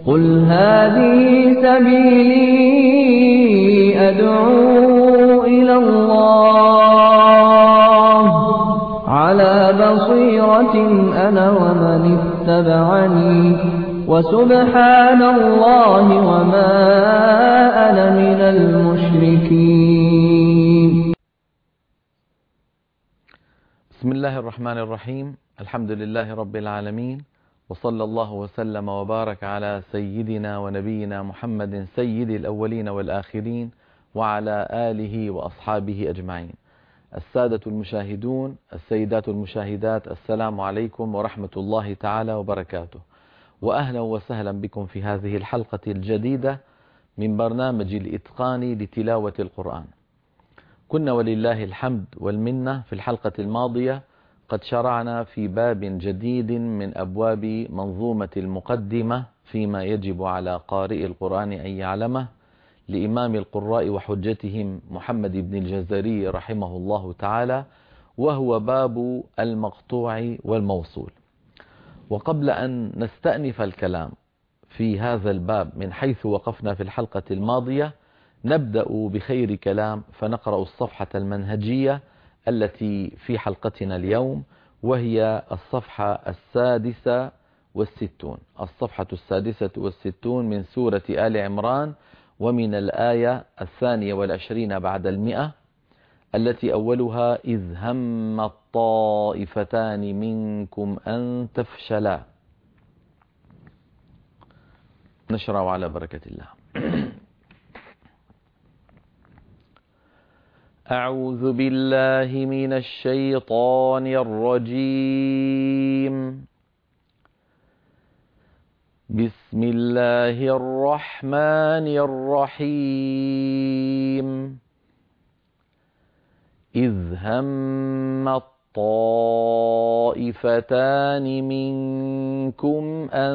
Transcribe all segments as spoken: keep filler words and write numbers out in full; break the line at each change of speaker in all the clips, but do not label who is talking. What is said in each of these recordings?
قل هذه سبيلي أدعو إلى الله على بصيرة أنا ومن اتبعني وسبحان الله وما أنا من المشركين.
بسم الله الرحمن الرحيم. الحمد لله رب العالمين، وصلى الله وسلم وبارك على سيدنا ونبينا محمد سيد الأولين والآخرين وعلى آله وأصحابه أجمعين. السادة المشاهدون، السيدات المشاهدات، السلام عليكم ورحمة الله تعالى وبركاته، وأهلا وسهلا بكم في هذه الحلقة الجديدة من برنامج الإتقان لتلاوة القرآن. كنا ولله الحمد والمنة في الحلقة الماضية قد شرعنا في باب جديد من أبواب منظومة المقدمة فيما يجب على قارئ القرآن أن يعلمه لإمام القراء وحجتهم محمد بن الجزري رحمه الله تعالى، وهو باب المقطوع والموصول. وقبل أن نستأنف الكلام في هذا الباب من حيث وقفنا في الحلقة الماضية، نبدأ بخير كلام فنقرأ الصفحة المنهجية التي في حلقتنا اليوم، وهي الصفحة السادسة والستون الصفحة السادسة والستون من سورة آل عمران، ومن الآية الثانية والعشرين بعد المئة، التي أولها إذ هم الطائفتان منكم أن تفشلا. نشرع على بركة الله. أعوذ بالله من الشيطان الرجيم. بسم الله الرحمن الرحيم. إذ هم الطائفتان منكم أن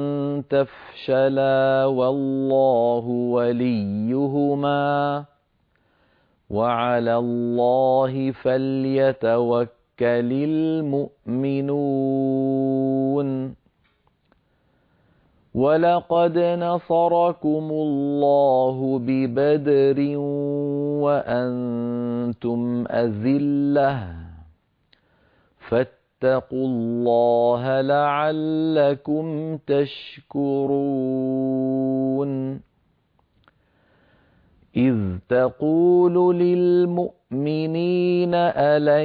تفشلا والله وليهما وعلى الله فليتوكل المؤمنون. ولقد نصركم الله ببدر وأنتم أذلة فاتقوا الله لعلكم تشكرون. إذ تقول للمؤمنين ألن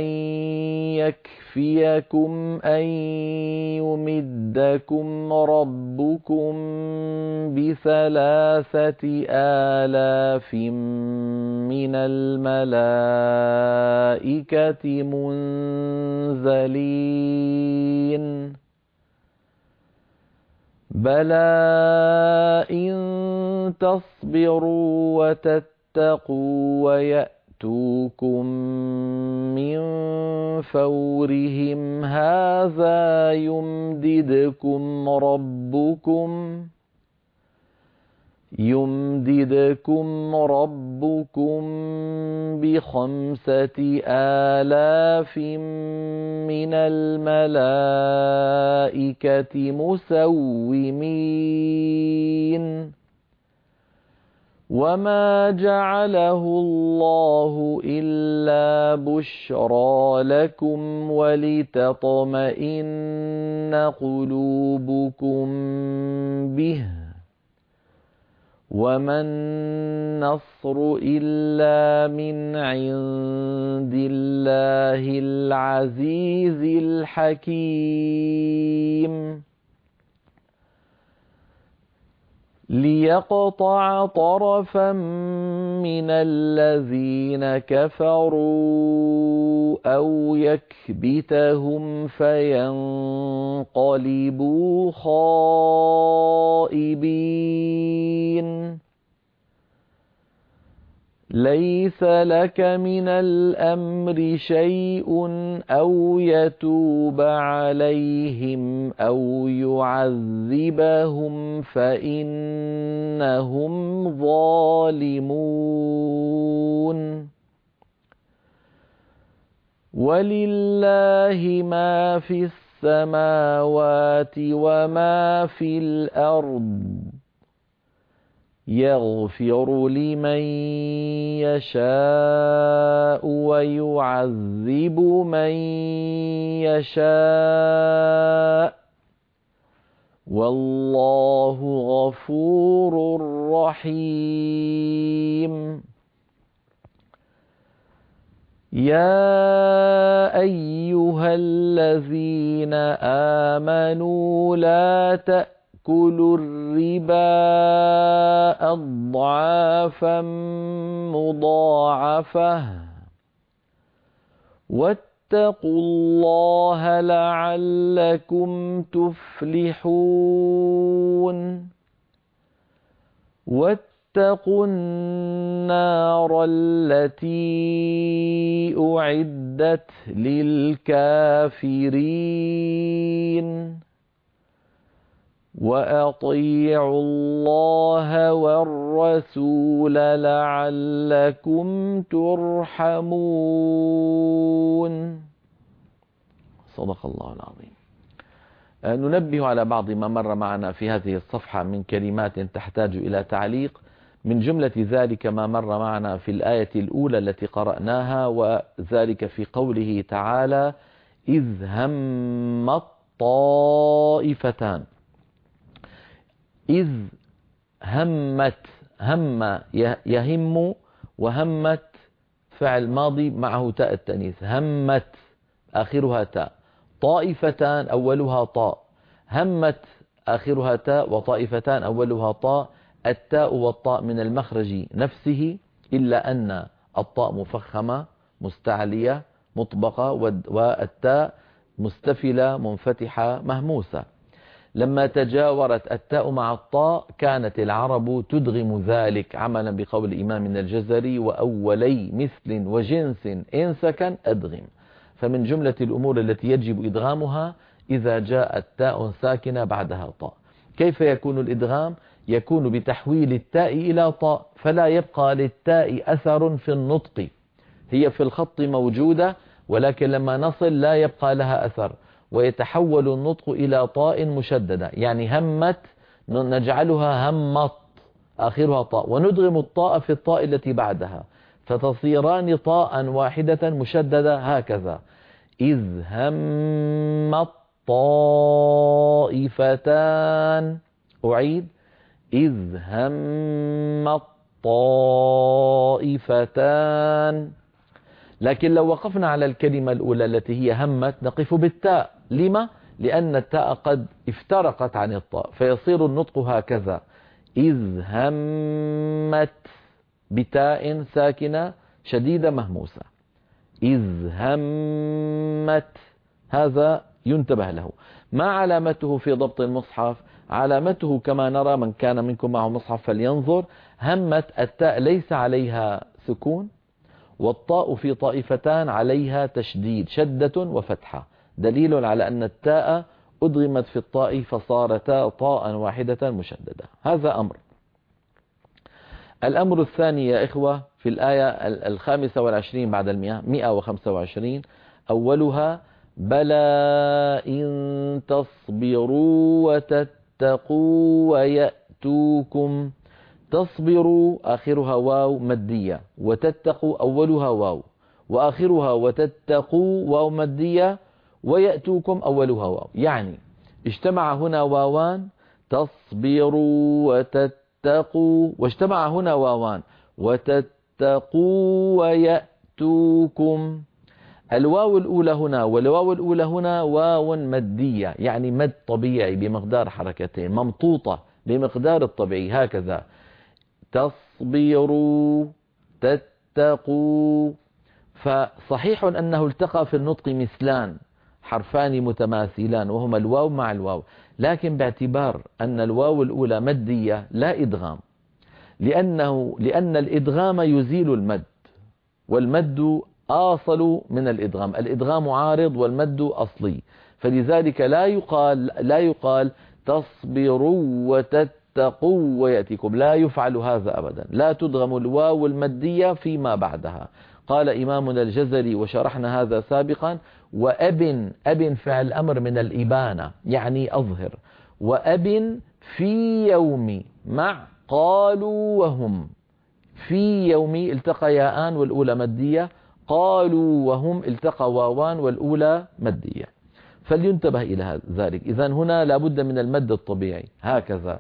يكفيكم أن يمدكم ربكم بثلاثة آلاف من الملائكة منزلين؟ بلى إن تصبروا وتتقوا ويأتوكم من فورهم هذا يمددكم ربكم يمددكم ربكم بخمسة آلاف من الملائكة مسومين. وما جعله الله إلا بشرى لكم ولتطمئن قلوبكم به، وما النصر إلا من عند الله العزيز الحكيم. ليقطع طرفا من الذين كفروا أو يكبتهم فينقلبوا خائبين. ليس لك من الأمر شيء أو يتوب عليهم أو يعذبهم فإنهم ظالمون. ولله ما في السماوات وما في الأرض يغفر لمن يشاء ويعذب من يشاء والله غفور رحيم. يا أيها الذين آمنوا لا تأكلوا الربا أضعافا مضاعفة واتقوا الله لعلكم تفلحون. واتقوا النار التي أعدت للكافرين وأطيعوا الله والرسول لعلكم ترحمون. صدق الله العظيم. ننبه على بعض ما مر معنا في هذه الصفحة من كلمات تحتاج إلى تعليق. من جملة ذلك ما مر معنا في الآية الأولى التي قرأناها، وذلك في قوله تعالى: إذ هم الطائفتان. إذ همت، هم يهم، وهمت فعل ماضي معه تاء التأنيث، همت آخرها تاء، طائفتان أولها طاء، همت آخرها تاء وطائفتان أولها طاء. التاء والطاء من المخرج نفسه، إلا أن الطاء مفخمة مستعلية مطبقة، والتاء مستفلة منفتحة مهموسة. لما تجاورت التاء مع الطاء كانت العرب تدغم ذلك، عملا بقول الإمام الجزري: وأولي مثل وجنس إن سكن أدغم. فمن جملة الأمور التي يجب إدغامها إذا جاءت تاء ساكنة بعدها طاء. كيف يكون الإدغام؟ يكون بتحويل التاء إلى طاء، فلا يبقى للتاء أثر في النطق، هي في الخط موجودة ولكن لما نصل لا يبقى لها أثر، ويتحول النطق إلى طاء مشددة. يعني همت نجعلها همط آخرها طاء، وندغم الطاء في الطاء التي بعدها فتصيران طاء واحدة مشددة هكذا: إذ هم الطائفتان. أعيد: إذ هم الطائفتان. لكن لو وقفنا على الكلمة الأولى التي هي همت نقف بالتاء. لما؟ لأن التاء قد افترقت عن الطاء، فيصير النطق هكذا: إذ همت، بتاء ساكنة شديدة مهموسة، إذ همت. هذا ينتبه له. ما علامته في ضبط المصحف؟ علامته كما نرى، من كان منكم معه مصحف فلينظر. همت التاء ليس عليها سكون، والطاء في طائفتان عليها تشديد، شدة وفتحة، دليل على أن التاء أدغمت في الطاء فصارتا طاء واحدة مشددة. هذا أمر. الأمر الثاني يا إخوة في الآية الخامسة والعشرين بعد المئة، مئة وخمسة وعشرين، أولها: بلى إن تصبروا وتتقوا ويأتوكم. تصبروا آخرها واو مدية، وتتقوا أولها واو وآخرها وتتقوا واو مدية، ويأتوكم أولها واو. يعني اجتمع هنا واوان، تصبروا وتتقوا، واجتمع هنا واوان، وتتقوا ويأتوكم. الواو الأولى هنا والواو الأولى هنا واو مدية، يعني مد طبيعي بمقدار حركتين، ممطوطة بمقدار الطبيعي هكذا: تصبروا تتقوا. فصحيح أنه التقى في النطق مثلان، حرفان متماثلان وهما الواو مع الواو، لكن باعتبار أن الواو الأولى مدية لا إدغام، لأنه لأن الإدغام يزيل المد، والمد آصل من الإدغام، الإدغام عارض والمد أصلي، فلذلك لا يقال لا يقال تصبروا وتتقوا ويأتيكم، لا يفعل هذا أبدا، لا تدغم الواو المدية فيما بعدها. قال إمامنا الجزري وشرحنا هذا سابقا: وأب، أب فعل أمر من الإبانة يعني أظهر، وأب في يوم مع قالوا وهم في يوم التقى ياءان والأولى مدية، قالوا وهم التقى واوان والأولى مدية. فلينتبه إلى ذلك. إذن هنا لابد من المد الطبيعي هكذا: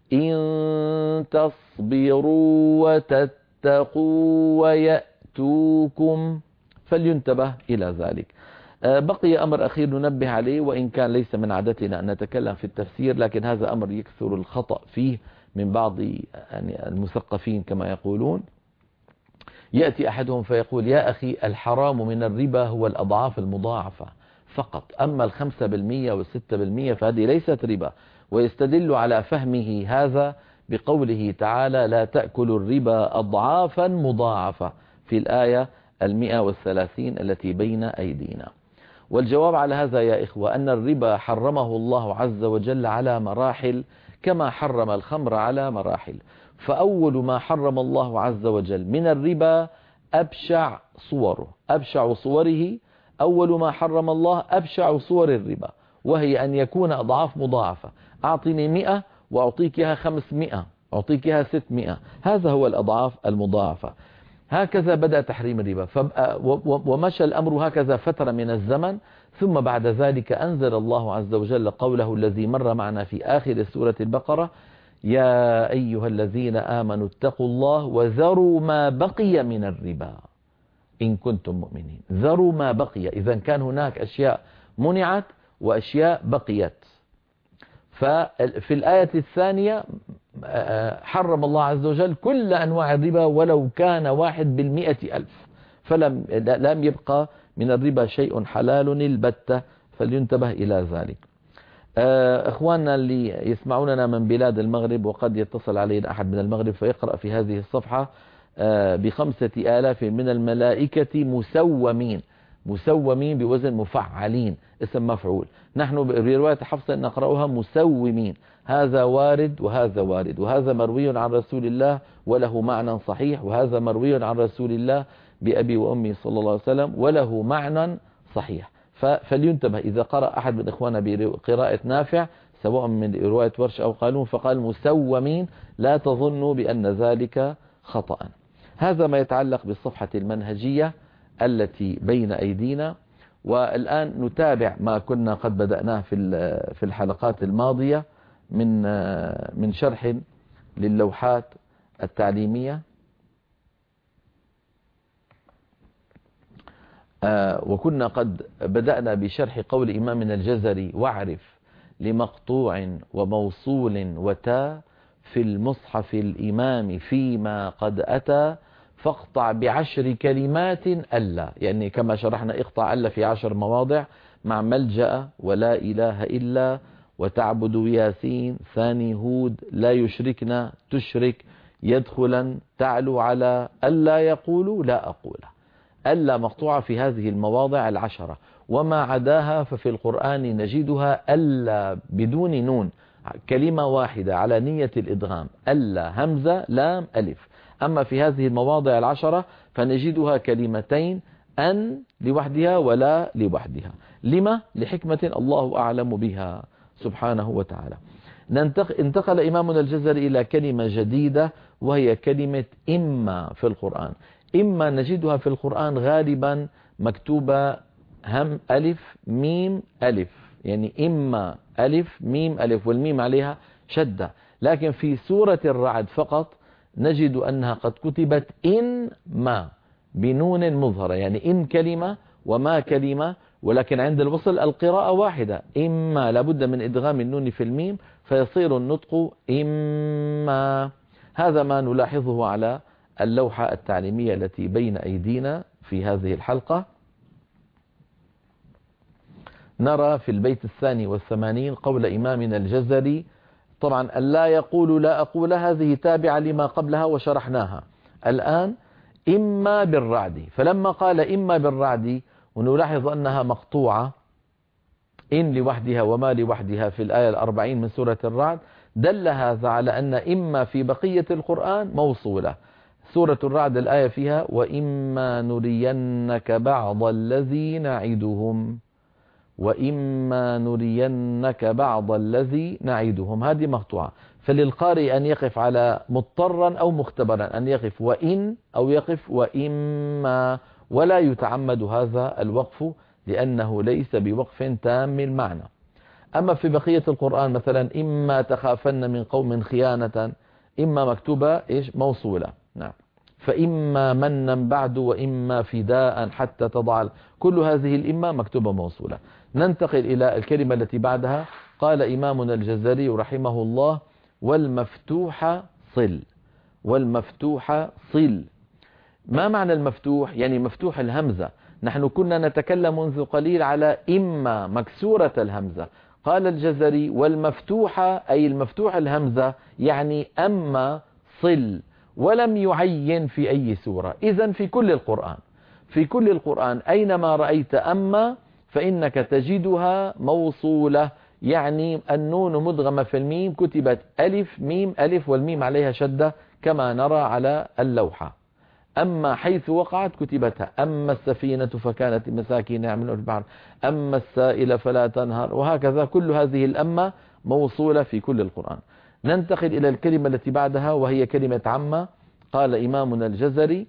إن تصبروا وتتقوا ويأتوكم. فلينتبه إلى ذلك. بقي أمر أخير ننبه عليه، وإن كان ليس من عادتنا أن نتكلم في التفسير، لكن هذا أمر يكثر الخطأ فيه من بعض يعني المثقفين كما يقولون. يأتي أحدهم فيقول: يا أخي، الحرام من الربا هو الأضعاف المضاعفة فقط، أما الخمسة بالمية والستة بالمية فهذه ليست ربا. ويستدل على فهمه هذا بقوله تعالى: لا تأكلوا الربا أضعافا مضاعفة في الآية المئة والثلاثين التي بين أيدينا. والجواب على هذا يا إخوة أن الربا حرمه الله عز وجل على مراحل، كما حرم الخمر على مراحل. فأول ما حرم الله عز وجل من الربا أبشع صوره، أبشع صوره أول ما حرم الله أبشع صور الربا، وهي أن يكون أضعاف مضاعفة. أعطني مئة وأعطيكها خمسمائة، أعطيكها ستمائة، هذا هو الأضعاف المضاعفة. هكذا بدأ تحريم الربا، ومشى الأمر هكذا فترة من الزمن، ثم بعد ذلك أنزل الله عز وجل قوله الذي مر معنا في آخر سورة البقرة: يا أيها الذين آمنوا اتقوا الله وذروا ما بقي من الربا إن كنتم مؤمنين. ذروا ما بقي، إذا كان هناك أشياء منعت وأشياء بقيت. ففي الآية الثانية حرم الله عز وجل كل أنواع الربا ولو كان واحد بالمئة ألف، فلم لم يبقى من الربا شيء حلال البتة. فلينتبه إلى ذلك. إخواننا اللي يسمعوننا من بلاد المغرب، وقد يتصل علينا أحد من المغرب فيقرأ في هذه الصفحة: بخمسة آلاف من الملائكة مسومين، مسومين بوزن مفعلين، اسم مفعول. نحن برواية حفصة نقرأها مسومين. هذا وارد وهذا وارد، وهذا مروي عن رسول الله وله معنى صحيح، وهذا مروي عن رسول الله بأبي وأمي صلى الله عليه وسلم وله معنى صحيح. فلينتبه إذا قرأ أحد من إخواننا بقراءة نافع سواء من رواية ورش أو قالون فقال مسومين، لا تظنوا بأن ذلك خطأ. هذا ما يتعلق بالصفحة المنهجية التي بين أيدينا. والآن نتابع ما كنا قد بدأناه في في الحلقات الماضية من من شرح للوحات التعليمية. وكنا قد بدأنا بشرح قول إمامنا الجزري: واعرف لمقطوع وموصول وتا في المصحف الإمام فيما قد أتى فاقطع بعشر كلمات ألا. يعني كما شرحنا اقطع ألا في عشر مواضع مع ملجأ ولا إله إلا وتعبد ياسين ثاني هود لا يشركنا تشرك يدخلا تعلو على ألا يقول لا أقول. ألا مقطوعة في هذه المواضع العشرة، وما عداها ففي القرآن نجدها ألا بدون نون، كلمة واحدة على نية الإدغام، ألا همزة لام ألف. أما في هذه المواضع العشرة فنجدها كلمتين، أن لوحدها ولا لوحدها. لما؟ لحكمة الله أعلم بها سبحانه وتعالى. انتقل إمامنا الجزري إلى كلمة جديدة وهي كلمة إما في القرآن. إما نجدها في القرآن غالبا مكتوبة هم ألف ميم ألف، يعني إما ألف ميم ألف والميم عليها شدة. لكن في سورة الرعد فقط نجد أنها قد كتبت إن ما بنون مظهرة، يعني إن كلمة وما كلمة، ولكن عند الوصل القراءة واحدة، إما لابد من إدغام النون في الميم فيصير النطق إما. هذا ما نلاحظه على اللوحة التعليمية التي بين أيدينا في هذه الحلقة. نرى في البيت الثاني والثمانين قول إمامنا الجزري، طبعا ألا يقول لا أقول هذه تابعة لما قبلها وشرحناها. الآن إما بالرعد، فلما قال إما بالرعد ونلاحظ أنها مقطوعة إن لوحدها وما لوحدها في الآية الأربعين من سورة الرعد، دل هذا على أن إما في بقية القرآن موصولة. سورة الرعد الآية فيها وإما نرينك بعض الذي نعدهم، وإما نرينك بعض الذي نعدهم، هذه مقطوعة. فللقارئ أن يقف على مضطرا أو مختبرا، أن يقف وإن أو يقف وإما، ولا يتعمد هذا الوقف لأنه ليس بوقف تام المعنى. أما في بقية القرآن مثلا إما تخافن من قوم خيانة، إما مكتوبة إيش موصولة. نعم. فإما منا بعد وإما فداء حتى تضع، كل هذه الإما مكتوبة موصولة. ننتقل إلى الكلمة التي بعدها. قال إمامنا الجزري رحمه الله: والمفتوح صل. والمفتوح صل. ما معنى المفتوح؟ يعني مفتوح الهمزة. نحن كنا نتكلم منذ قليل على إما مكسورة الهمزة. قال الجزري: والمفتوحة أي المفتوح الهمزة، يعني أما صل، ولم يعين في أي سورة. إذن في كل القرآن، في كل القرآن أينما رأيت أما فإنك تجدها موصولة، يعني النون مدغمة في الميم، كتبت ألف ميم ألف والميم عليها شدة كما نرى على اللوحة. أما حيث وقعت كتبتها: أما السفينة فكانت مساكين يعملون في البحر، أما السائل فلا تنهر، وهكذا كل هذه الأمة موصولة في كل القرآن. ننتقل إلى الكلمة التي بعدها وهي كلمة عما. قال إمامنا الجزري: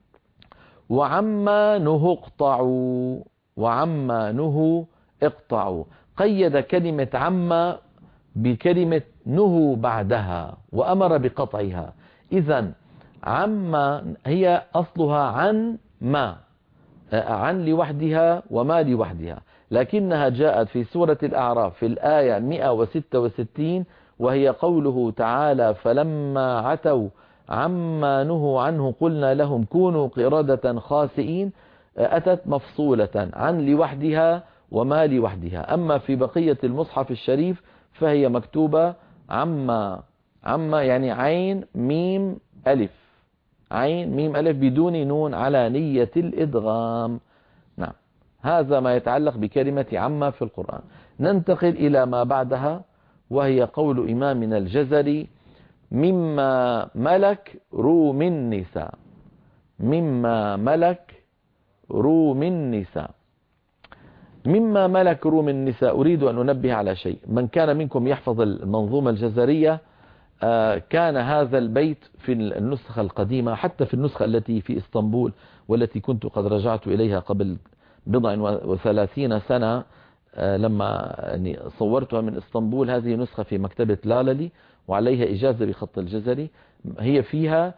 وعما نهوا اقطعوا. وعما نهوا اقطعوا. قيد كلمة عما بكلمة نهوا بعدها وأمر بقطعها. إذن عما هي أصلها عن ما، عن لوحدها وما لوحدها، لكنها جاءت في سورة الأعراف في الآية مئة وستة وستين، وهي قوله تعالى: فلما عتوا عما نهوا عنه قلنا لهم كونوا قردة خاسئين. أتت مفصولة عن لوحدها وما لوحدها. أما في بقية المصحف الشريف فهي مكتوبة عما. عما يعني عين ميم ألف، عين ميم ألف بدون نون على نية الإدغام. نعم، هذا ما يتعلق بكلمة عما في القرآن. ننتقل إلى ما بعدها وهي قول إمامنا الجزري: مما ملك روم النساء. مما ملك روم النساء. مما ملك روم النساء. أريد أن أنبه على شيء. من كان منكم يحفظ المنظومة الجزرية كان هذا البيت في النسخة القديمة، حتى في النسخة التي في اسطنبول والتي كنت قد رجعت إليها قبل بضع وثلاثين سنة لما صورتها من اسطنبول. هذه نسخة في مكتبة لاللي وعليها إجازة بخط الجزري. هي فيها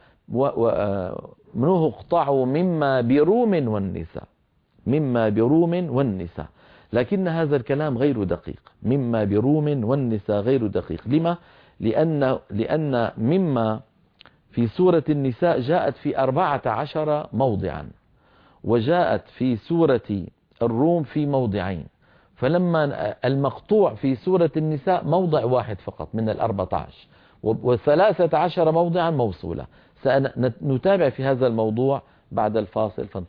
منه اقطعوا مما بروم والنساء. مما بروم والنساء، لكن هذا الكلام غير دقيق. مما بروم والنساء غير دقيق. لما؟ لأن, لأن مما في سورة النساء جاءت في أربعة عشر موضعا، وجاءت في سورة الروم في موضعين، فلما المقطوع في سورة النساء موضع واحد فقط من الأربعة عشر، وثلاثة عشر موضعا موصولة. سنتابع في هذا الموضوع بعد الفاصل. فانت...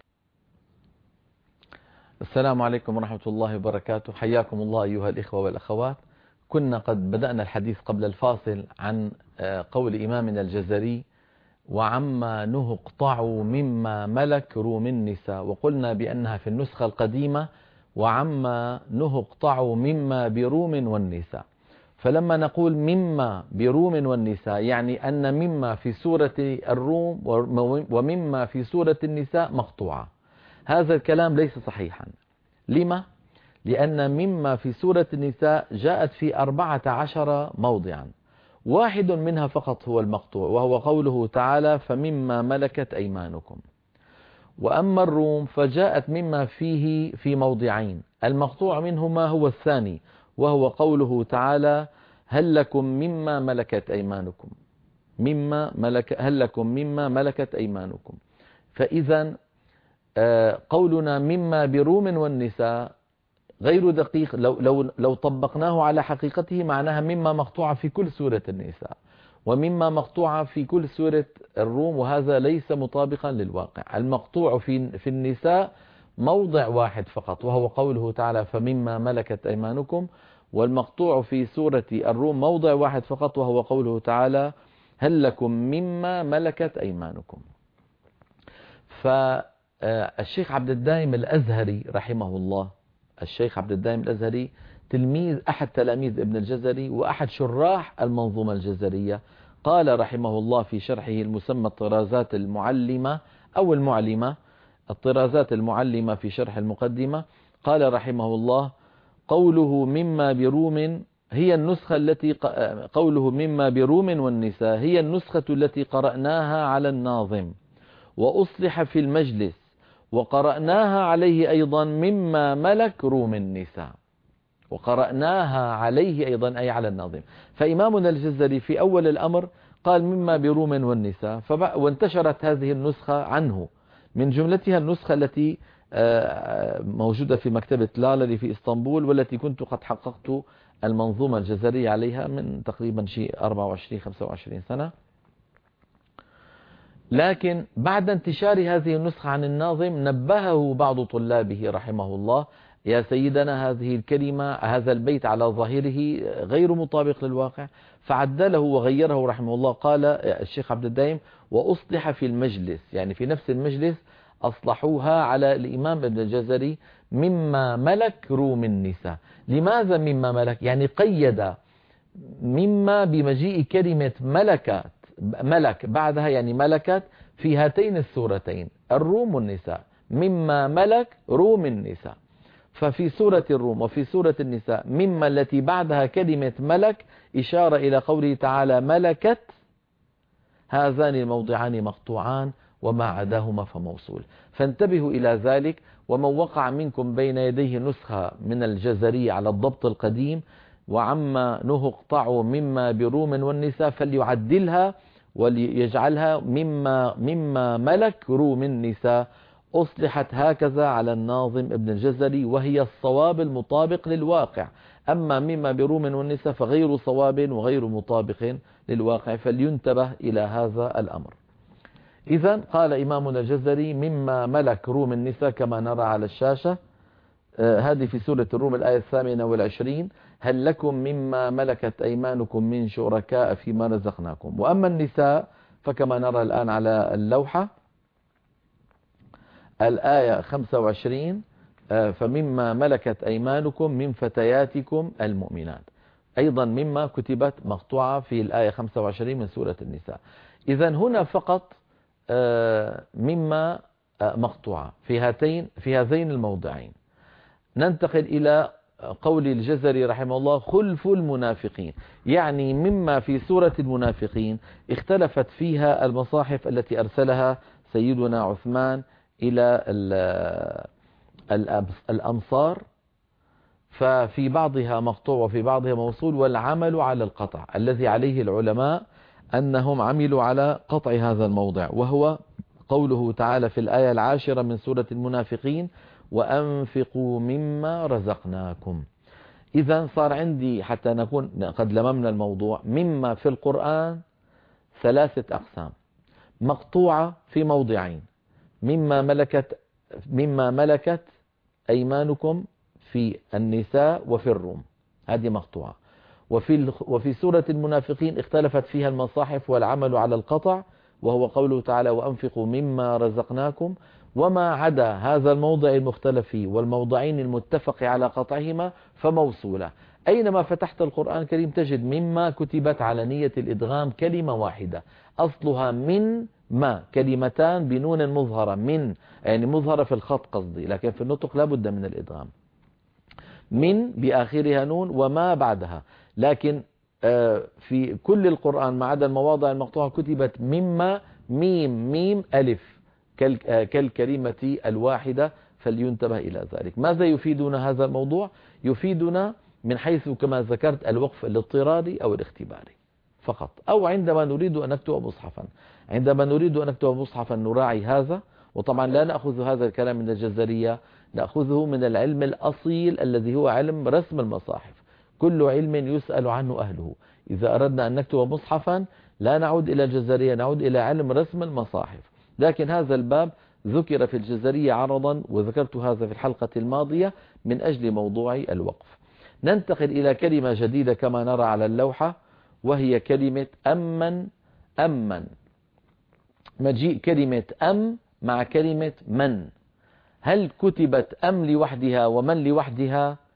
السلام عليكم ورحمة الله وبركاته. حياكم الله أيها الإخوة والأخوات. كنا قد بدأنا الحديث قبل الفاصل عن قول إمامنا الجزري: وعما نهوا اقطعوا مما ملك روم النساء، وقلنا بأنها في النسخة القديمة وعما نهوا اقطعوا مما بروم والنساء. فلما نقول مما بروم والنساء يعني أن مما في سورة الروم ومما في سورة النساء مقطوعة. هذا الكلام ليس صحيحا. لما؟ لأن مما في سورة النساء جاءت في أربعة عشر موضعا، واحد منها فقط هو المقطوع، وهو قوله تعالى: فمما ملكت أيمانكم. وأما الروم فجاءت مما فيه في موضعين، المقطوع منهما هو الثاني، وهو قوله تعالى: هل لكم مما ملكت أيمانكم. مما ملك هل لكم مما ملكت أيمانكم. فإذا قولنا مما بروم والنساء غير دقيق. لو, لو, لو طبقناه على حقيقته معناها مما مقطوعة في كل سورة النساء ومما مقطوعة في كل سورة الروم، وهذا ليس مطابقا للواقع. المقطوع في, في النساء موضع واحد فقط، وهو قوله تعالى: فمما ملكت أيمانكم. والمقطوع في سورة الروم موضع واحد فقط، وهو قوله تعالى: هل لكم مما ملكت أيمانكم. فالشيخ عبد الدائم الأزهري رحمه الله، الشيخ عبد الدائم الأزهري تلميذ أحد تلاميذ ابن الجزري وأحد شراح المنظومة الجزرية. قال رحمه الله في شرحه المسمى الطرازات المعلمة أو المعلمة، الطرازات المعلمة في شرح المقدمة، قال رحمه الله: قوله مما بروم هي النسخة التي قوله مما بروم والنساء هي النسخة التي قرأناها على الناظم وأصلح في المجلس، وقرأناها عليه أيضا مما ملك روم النساء، وقرأناها عليه أيضا أي على الناظم. فإمامنا الجزري في أول الأمر قال مما بروم والنساء، وانتشرت هذه النسخة عنه، من جملتها النسخة التي موجودة في مكتبة لالري في إسطنبول، والتي كنت قد حققت المنظومة الجزرية عليها من تقريبا شيء أربعة وعشرين خمسة وعشرين سنة. لكن بعد انتشار هذه النسخة عن الناظم نبهه بعض طلابه رحمه الله: يا سيدنا هذه الكلمة هذا البيت على ظاهره غير مطابق للواقع، فعدله وغيره رحمه الله. قال الشيخ عبد الدائم: وأصلح في المجلس، يعني في نفس المجلس أصلحوها على الإمام ابن الجزري مما ملك روم النساء. لماذا مما ملك؟ يعني قيد مما بمجيء كلمة ملكات ملك بعدها، يعني ملكت في هاتين السورتين الروم والنساء، مما ملك روم النساء. ففي سورة الروم وفي سورة النساء مما التي بعدها كلمة ملك إشارة إلى قوله تعالى ملكت، هذان الموضعان مقطوعان وما عداهما فموصول. فانتبهوا إلى ذلك، ومن وقع منكم بين يديه نسخة من الجزري على الضبط القديم وعما نهق طعوا مما بروم والنساء فليعدلها وليجعلها مما مما ملك روم النساء، أصلحت هكذا على الناظم ابن الجزري، وهي الصواب المطابق للواقع. أما مما بروم والنساء فغير صواب وغير مطابق للواقع، فلينتبه إلى هذا الأمر. إذن قال إمامنا الجزري مما ملك روم النساء كما نرى على الشاشة. آه هذه في سورة الروم الآية الثامنة والعشرين: هل لكم مما ملكت أيمانكم من شركاء فيما رزقناكم. وأما النساء فكما نرى الآن على اللوحة الآية خمسة وعشرين: آه فمما ملكت أيمانكم من فتياتكم المؤمنات. أيضا مما كتبت مقطوعة في الآية خمسة وعشرين من سورة النساء. إذن هنا فقط آه مما آه مقطوعة في هاتين في هذين الموضعين. ننتقل إلى قول الجزري رحمه الله: خلف المنافقين، يعني مما في سورة المنافقين اختلفت فيها المصاحف التي أرسلها سيدنا عثمان إلى الأمصار، ففي بعضها مقطوع وفي بعضها موصول، والعمل على القطع الذي عليه العلماء أنهم عملوا على قطع هذا الموضع، وهو قوله تعالى في الآية العاشرة من سورة المنافقين: وأنفقوا مما رزقناكم. إذا صار عندي حتى نكون قد لممنا الموضوع، مما في القرآن ثلاثة أقسام مقطوعة في موضعين: مما ملكت مما ملكت أيمانكم في النساء وفي الروم، هذه مقطوعة. وفي وفي سورة المنافقين اختلفت فيها المصاحف والعمل على القطع، وهو قوله تعالى: وأنفقوا مما رزقناكم. وما عدا هذا الموضع المختلف فيه والموضعين المتفق على قطعهما فموصولة. أينما فتحت القرآن الكريم تجد مما كتبت على نية الإدغام كلمة واحدة، أصلها من ما، كلمتان بنون مظهرة، من يعني مظهرة في الخط قصدي، لكن في النطق لا بد من الإدغام. من بآخرها نون وما بعدها، لكن في كل القرآن ما عدا المواضع المقطوعة كتبت مما ميم ميم ألف كالكلمة الواحدة، فلينتبه إلى ذلك. ماذا يفيدنا هذا الموضوع؟ يفيدنا من حيث كما ذكرت الوقف الاضطراري أو الاختباري فقط، أو عندما نريد أن نكتب مصحفا. عندما نريد أن نكتب مصحفا نراعي هذا، وطبعا لا نأخذ هذا الكلام من الجزرية، نأخذه من العلم الأصيل الذي هو علم رسم المصاحف. كل علم يسأل عنه أهله. إذا أردنا أن نكتب مصحفا لا نعود إلى الجزرية، نعود إلى علم رسم المصاحف. لكن هذا الباب ذكر في الجزرية عرضا، وذكرت هذا في الحلقة الماضية من أجل موضوع الوقف. ننتقل إلى كلمة جديدة كما نرى على اللوحة، وهي كلمة أمن. أمن مجيء كلمة أم مع كلمة من. هل كتبت أم لوحدها ومن لوحدها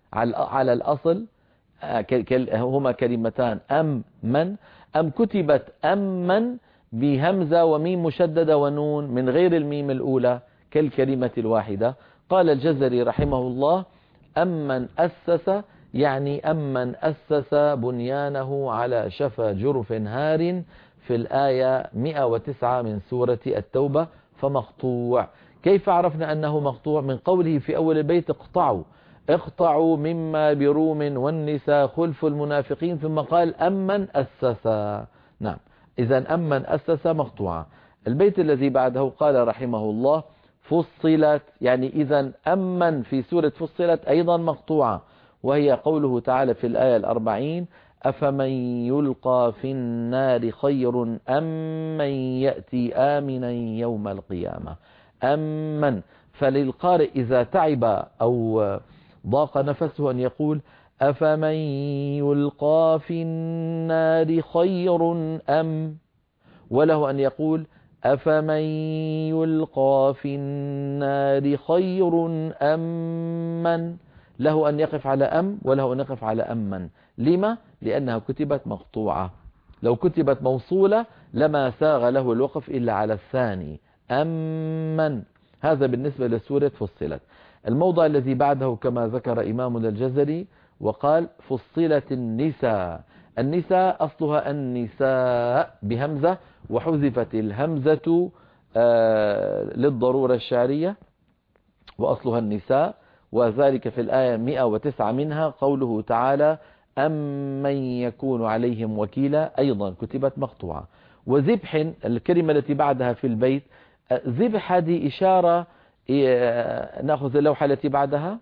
على الأصل هما كلمتان أم من، أم كتبت أم من بهمزة وميم مشددة ونون من غير الميم الأولى كالكلمة الواحدة. قال الجزري رحمه الله أمن أسس يعني أمن أسس بنيانه على شفا جرف هار في الآية مئة وتسعة من سورة التوبة، فمقطوع. كيف عرفنا أنه مقطوع؟ من قوله في أول البيت اقطعوا اقطعوا مما بروم والنساء خلف المنافقين، ثم قال أمن أسس. نعم، إذا أمن أسس مقطوعة. البيت الذي بعده قال رحمه الله فصلت، يعني إذا أمن في سورة فصلت أيضا مقطوعة، وهي قوله تعالى في الآية الأربعين أفمن يلقى في النار خير أم من يأتي آمنا يوم القيامة. أمن، فللقارئ إذا تعب أو ضاق نفسه أن يقول أفمن يلقى في النار خير أم، وله أن يقول أفمن يلقى في النار خير أم من، له أن يقف على أم وله أن يقف على أمن. لما؟ لأنها كتبت مقطوعة. لو كتبت موصولة لما ساغ له الوقف إلا على الثاني أمن. هذا بالنسبة لسورة فصلت. الموضع الذي بعده كما ذكر إمامنا الجزري وقال فصلت النساء. النساء أصلها النساء بهمزة، وحذفت الهمزة للضرورة الشعرية وأصلها النساء، وذلك في الآية مئة وتسعة منها قوله تعالى أمن يكون عليهم وكيلا، أيضا كتبت مقطوعة. وذبح الكلمة التي بعدها في البيت، ذبح هذه إشارة، نأخذ اللوحة التي بعدها،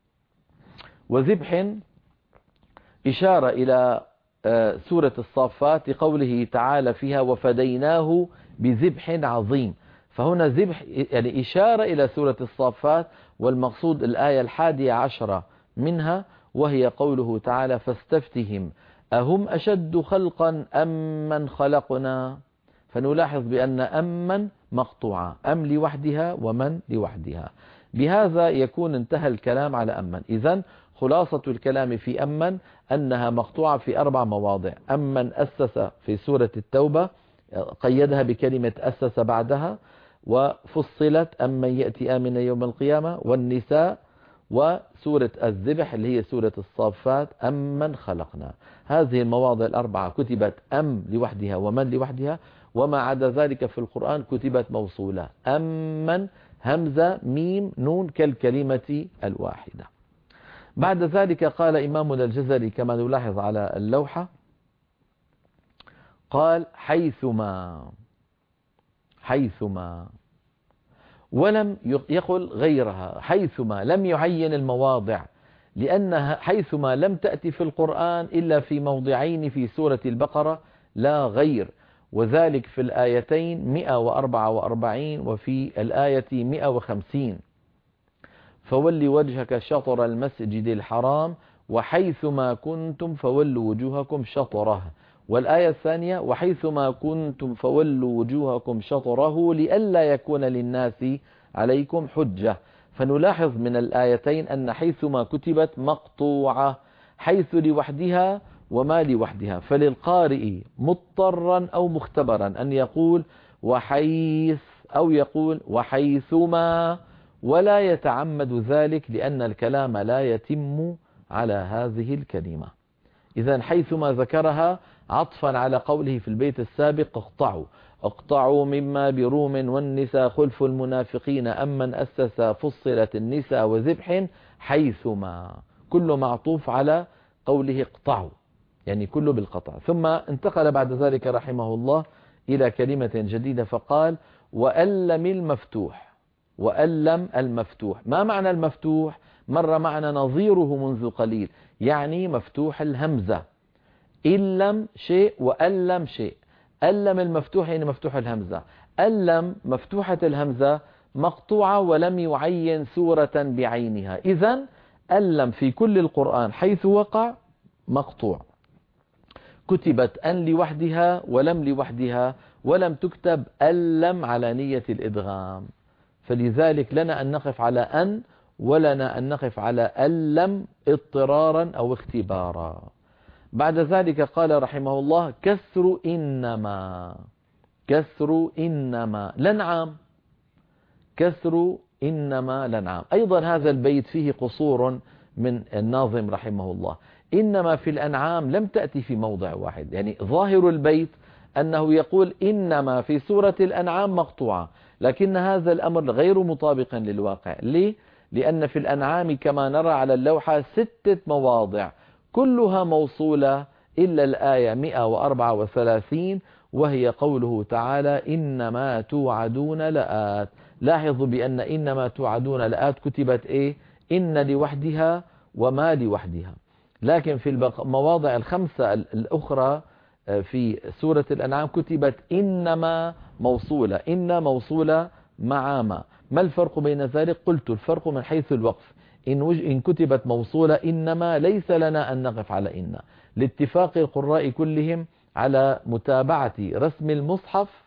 وذبح إشارة إلى سورة الصافات لقوله تعالى فيها وفديناه بذبح عظيم. فهنا ذبح يعني إشارة إلى سورة الصافات، والمقصود الآية الحادية عشرة منها، وهي قوله تعالى فاستفتهم أهم أشد خلقا أم من خلقنا. فنلاحظ بأن أمن مقطوعة، أم لوحدها ومن لوحدها. بهذا يكون انتهى الكلام على أمن. إذن خلاصة الكلام في أمن أنها مقطوعة في أربع مواضع. أمن أسس في سورة التوبة قيدها بكلمة أسس بعدها، وفصلت أمن يأتي آمنا يوم القيامة، والنساء، وسورة الذبح اللي هي سورة الصافات أمن خلقنا. هذه المواضع الأربعة كتبت أم لوحدها ومن لوحدها، وما عدا ذلك في القرآن كتبت موصولة أمن همزة ميم نون كالكلمة الواحدة. بعد ذلك قال إمامنا الجزري كما نلاحظ على اللوحة، قال حيثما حيثما ولم يقل غيرها. حيثما لم يعين المواضع، لأنها حيثما لم تأتي في القرآن إلا في موضعين في سورة البقرة لا غير، وذلك في الآيتين مئة وأربعة وأربعين وفي الآية مئة وخمسين. فول وجهك شطر المسجد الحرام وحيثما كنتم فولوا وجوهكم شطره، والآية الثانية وحيثما كنتم فولوا وجوهكم شطره لئلا يكون للناس عليكم حجة. فنلاحظ من الآيتين أن حيثما كتبت مقطوعة، حيث لوحدها وما لوحدها. فللقارئ مضطرا أو مختبرا أن يقول وحيث أو يقول وحيثما، ولا يتعمد ذلك لأن الكلام لا يتم على هذه الكلمة. إذن حيثما ذكرها عطفا على قوله في البيت السابق اقطعوا اقطعوا مما بروم والنساء خلف المنافقين أمن أسس فصلت النساء وذبح حيثما، كله معطوف على قوله اقطعوا، يعني كله بالقطع. ثم انتقل بعد ذلك رحمه الله إلى كلمة جديدة فقال وألم المفتوح. وألم المفتوح، ما معنى المفتوح؟ مر معنا نظيره منذ قليل، يعني مفتوح الهمزة. إلم شيء وألم شيء. ألم المفتوح يعني مفتوح الهمزة، ألم مفتوحة الهمزة مقطوعة ولم يعين سورة بعينها. إذن ألم في كل القرآن حيث وقع مقطوع، كتبت أن لوحدها ولم لوحدها، ولم تكتب ألم على نية الإدغام. فلذلك لنا أن نقف على أن ولنا أن نقف على ألم اضطرارا أو اختبارا. بعد ذلك قال رحمه الله كسر إنما، كسر إنما لنعام، كسر إنما لنعام. أيضا هذا البيت فيه قصور من الناظم رحمه الله. إنما في الأنعام لم تأتي في موضع واحد، يعني ظاهر البيت أنه يقول إنما في سورة الأنعام مقطوعة، لكن هذا الأمر غير مطابق للواقع. ليه؟ لأن في الأنعام كما نرى على اللوحة ستة مواضع كلها موصولة إلا الآية مئة وأربعة وثلاثين وهي قوله تعالى إنما توعدون لآت. لاحظوا بأن إنما توعدون لآت كتبت إيه؟ إن لوحدها وما لوحدها، لكن في المواضع الخمسة الأخرى في سورة الأنعام كتبت إنما موصولة، إن موصولة مع ما. ما الفرق بين ذلك؟ قلت الفرق من حيث الوقف. إن, وج... إن كتبت موصولة إنما ليس لنا أن نقف على إن، لاتفاق القراء كلهم على متابعة رسم المصحف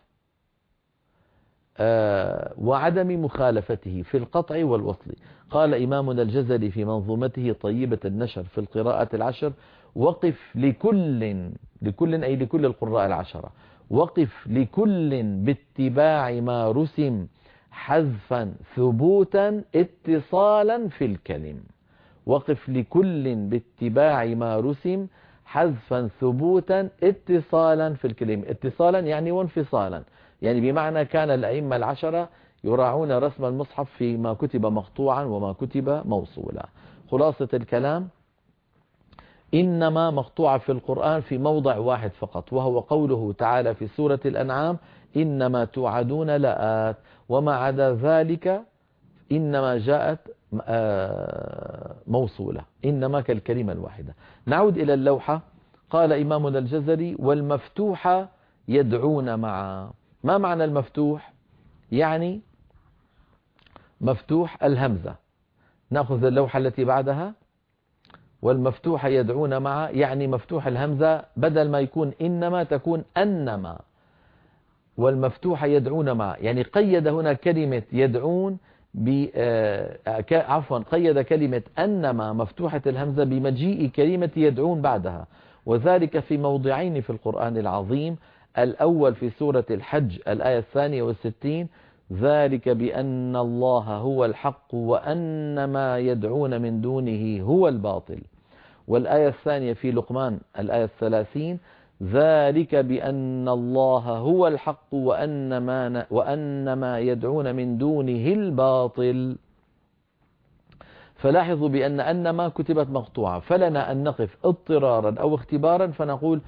آه وعدم مخالفته في القطع والوصل. قال إمامنا الجزري في منظومته طيبة النشر في القراءات العشر وقف لكل، لكل أي لكل القراء العشرة، وقف لكل باتباع ما رسم حذفا ثبوتا اتصالا في الكلم. وقف لكل باتباع ما رسم حذفا ثبوتا اتصالا في الكلم. اتصالا يعني وانفصالا، يعني بمعنى كان الأئمة العشرة يراعون رسم المصحف فيما كتب مقطوعا وما كتب موصولا. خلاصة الكلام إنما مقطوعة في القرآن في موضع واحد فقط، وهو قوله تعالى في سورة الأنعام إنما توعدون لآت، وما عدا ذلك إنما جاءت موصولة، إنما كالكلمة الواحدة. نعود إلى اللوحة. قال إمامنا الجزري والمفتوح يدعون معا. ما معنى المفتوح؟ يعني مفتوح الهمزة. نأخذ اللوحة التي بعدها. والمفتوح يدعون معا يعني مفتوح الهمزة، بدل ما يكون إنما تكون أنما. والمفتوح يدعون معا يعني قيد هنا كلمة يدعون ب عفوا قيد كلمة أنما مفتوحة الهمزة بمجيء كلمة يدعون بعدها، وذلك في موضعين في القرآن العظيم. الأول في سورة الحج الآية الثانية والستين ذلك بأن الله هو الحق وأن ما يدعون من دونه هو الباطل. والآية الثانية في لقمان الآية الثلاثين ذلك بأن الله هو الحق وأن ما, وأن ما يدعون من دونه الباطل. فلاحظوا بأن أنما كتبت مقطوعة، فلنا أن نقف اضطرارا أو اختبارا فنقول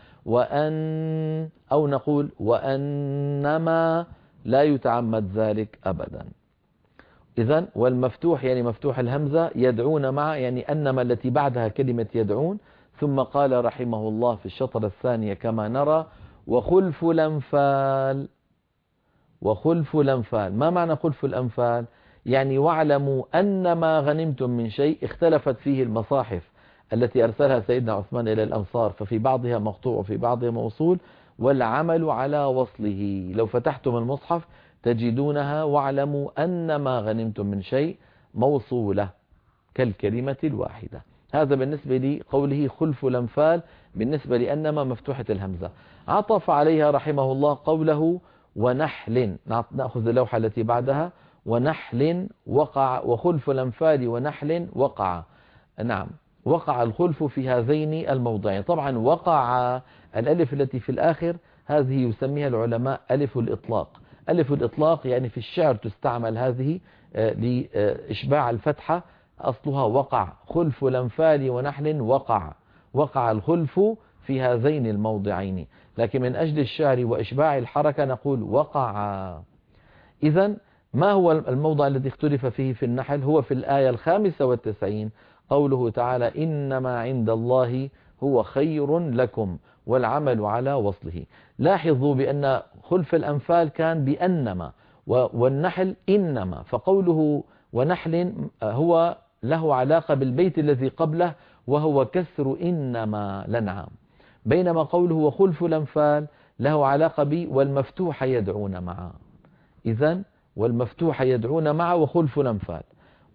وأن أو نقول وأنما، لا يتعمد ذلك أبدا. إذن والمفتوح يعني مفتوح الهمزة، يدعون مع يعني أنما التي بعدها كلمة يدعون. ثم قال رحمه الله في الشطرة الثانية كما نرى وخلف الأنفال. وخلف الأنفال ما معنى خلف الأنفال؟ يعني واعلموا أن ما غنمتم من شيء اختلفت فيه المصاحف التي أرسلها سيدنا عثمان إلى الأمصار، ففي بعضها مقطوع وفي بعضها موصول، والعمل على وصله. لو فتحتم المصحف تجدونها واعلموا أن ما غنمتم من شيء موصولة كالكلمة الواحدة. هذا بالنسبة لقوله خلف الأنفال بالنسبة لأنما مفتوحة الهمزة. عطف عليها رحمه الله قوله ونحل. نأخذ اللوحة التي بعدها ونحل وقع وخلف الأنفال ونحل وقع. نعم وقع الخلف في هذين الموضعين. طبعا وقع الألف التي في الآخر هذه يسميها العلماء ألف الإطلاق. ألف الإطلاق يعني في الشعر تستعمل هذه لإشباع الفتحة، أصلها وقع. خلف الأنفال ونحل وقع، وقع الخلف في هذين الموضعين، لكن من أجل الشعر وإشباع الحركة نقول وقع. إذن ما هو الموضع الذي اختلف فيه في النحل؟ هو في الآية الخامسة والتسعين قوله تعالى إنما عند الله هو خير لكم والعمل على وصله. لاحظوا بأن خلف الأنفال كان بأنما والنحل إنما، فقوله ونحل هو له علاقة بالبيت الذي قبله وهو كسر إنما لنعام، بينما قوله وخلف الأنفال له علاقة ب والمفتوح يدعون معه. إذن والمفتوح يدعون معه وخلف الأنفال،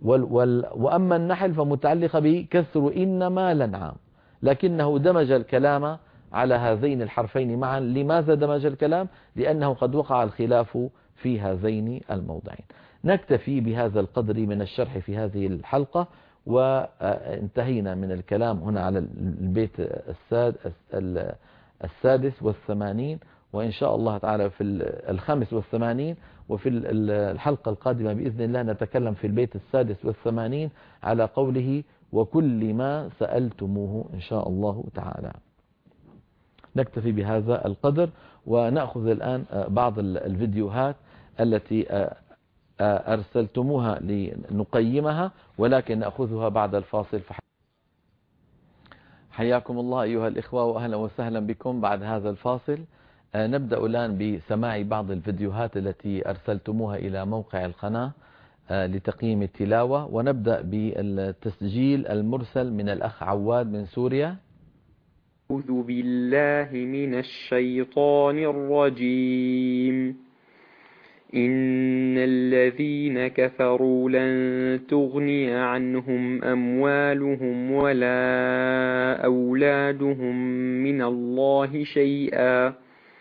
وال وال وأما النحل فمتعلقة بكسر إنما الأنعام، لكنه دمج الكلام على هذين الحرفين معا. لماذا دمج الكلام؟ لأنه قد وقع الخلاف في هذين الموضعين. نكتفي بهذا القدر من الشرح في هذه الحلقة، وانتهينا من الكلام هنا على البيت السادس والثمانين، وإن شاء الله تعالى في الخامس والثمانين، وفي الحلقة القادمة بإذن الله نتكلم في البيت السادس والثمانين على قوله وكل ما سألتموه إن شاء الله تعالى. نكتفي بهذا القدر، ونأخذ الآن بعض الفيديوهات التي أرسلتموها لنقيمها، ولكن نأخذها بعد الفاصل. حياكم الله أيها الإخوة، وأهلا وسهلا بكم بعد هذا الفاصل. نبدأ الآن بسماع بعض الفيديوهات التي أرسلتموها إلى موقع القناة لتقييم التلاوة، ونبدأ بالتسجيل المرسل من الأخ عواد من سوريا.
أعوذ بالله من الشيطان الرجيم. إن الذين كفروا لن تغني عنهم أموالهم ولا أولادهم من الله شيئا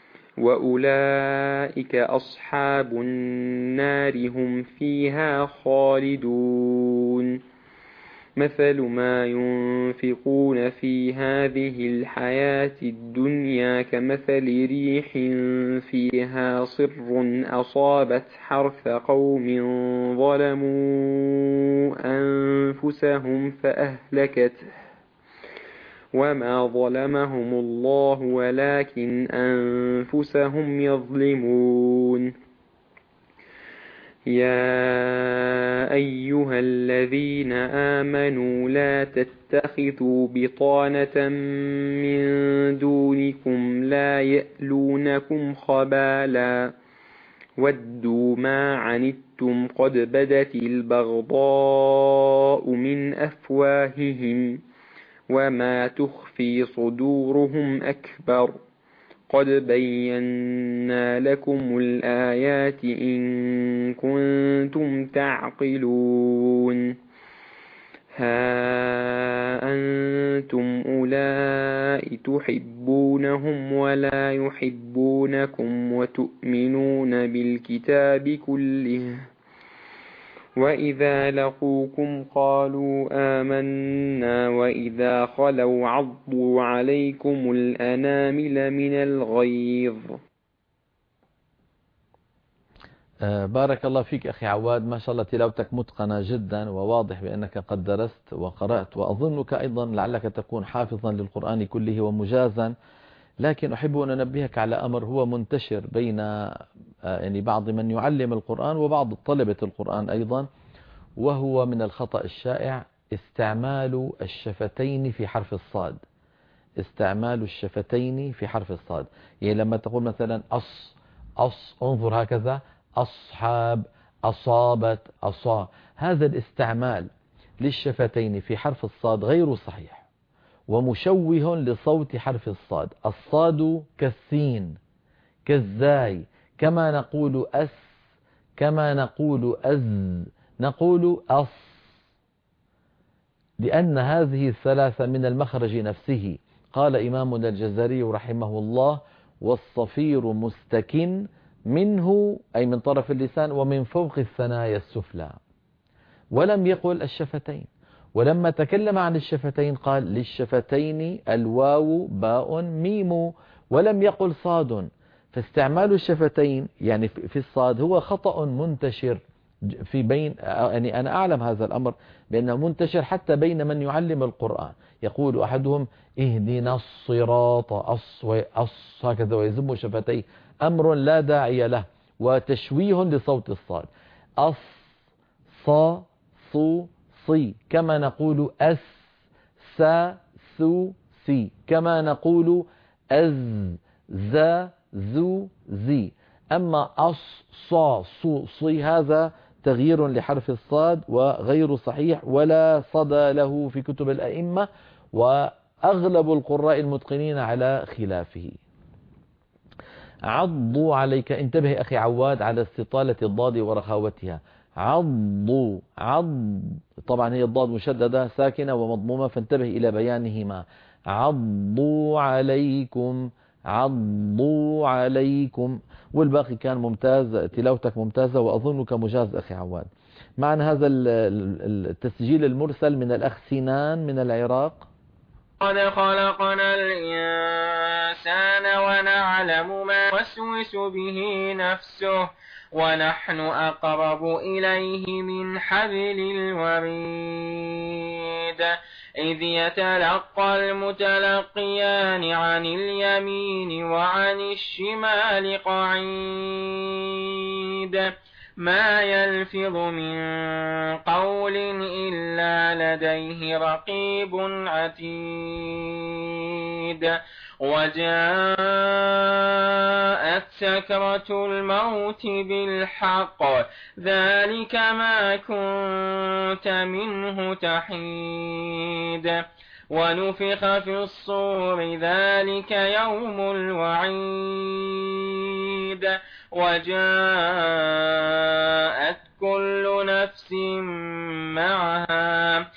وأولئك أصحاب النار هم فيها خالدون. مثل ما ينفقون في هذه الحياة الدنيا كمثل ريح فيها صر أصابت حرث قوم ظلموا أنفسهم فأهلكته وما ظلمهم الله ولكن أنفسهم يظلمون. يا أيها الذين آمنوا لا تتخذوا بطانة من دونكم لا يألونكم خبالا ودوا ما عنتم قد بدت البغضاء من أفواههم وما تخفي صدورهم أكبر قد بينا لكم الآيات إن كنتم تعقلون. ها أنتم أولئك تحبونهم ولا يحبونكم وتؤمنون بالكتاب كله وإذا لقوكم قالوا آمنا وإذا خلوا عضوا عليكم الأنامل من الغيظ.
بارك الله فيك أخي عواد، ما شاء الله تلاوتك متقنة جدا، وواضح بأنك قد درست وقرأت، وأظنك أيضا لعلك تكون حافظا للقرآن كله ومجازا. لكن أحب أن أنبهك على أمر هو منتشر بين يعني بعض من يعلم القرآن وبعض طلبة القرآن أيضا، وهو من الخطأ الشائع استعمال الشفتين في حرف الصاد. استعمال الشفتين في حرف الصاد، يعني لما تقول مثلا أص أص انظر هكذا، أصحاب أصابت أصا، هذا الاستعمال للشفتين في حرف الصاد غير صحيح ومشوه لصوت حرف الصاد. الصاد كالسين كالزاي، كما نقول أس، كما نقول أز، نقول أص، لأن هذه الثلاثة من المخرج نفسه. قال إمامنا الجزري رحمه الله: والصفير مستكن منه، أي من طرف اللسان، ومن فوق الثنايا السفلى، ولم يقل الشفتين. ولما تكلم عن الشفتين قال للشفتين الواو باء ميم، ولم يقل صاد. فاستعمال الشفتين يعني في الصاد هو خطأ منتشر في بين، يعني أنا أعلم هذا الأمر بأنه منتشر حتى بين من يعلم القرآن. يقول أحدهم اهدنا الصراط أص وأص هكذا ويزم شفتيه، أمر لا داعي له وتشويه لصوت الصاد. أص صا صو صي، كما نقول أس سا سو سي، كما نقول أز زا زو زي. أما أص صا صو صي هذا تغيير لحرف الصاد وغير صحيح ولا صدى له في كتب الأئمة، وأغلب القراء المتقنين على خلافه. عضوا عليك، انتبه أخي عواد على استطالة الضاد ورخاوتها. عضوا عض طبعا هي الضاد مشددة ساكنة ومضمومة، فانتبه إلى بيانهما. عضوا عليكم عضوا عليكم. والباقي كان ممتاز، تلاوتك ممتازة وأظنك مجاز أخي عواد. معنا هذا التسجيل المرسل من الأخ سنان من العراق.
قد خلقنا الإنسان ونعلم ما يوسوس به نفسه ونحن أقرب إليه من حبل الوريد إذ يتلقى المتلقيان عن اليمين وعن الشمال قعيد ما يلفظ من قول إلا لديه رقيب عتيد وجاءت سكرة الموت بالحق ذلك ما كنت منه تحيد ونفخ في الصور ذلك يوم الوعيد وجاءت كل نفس معها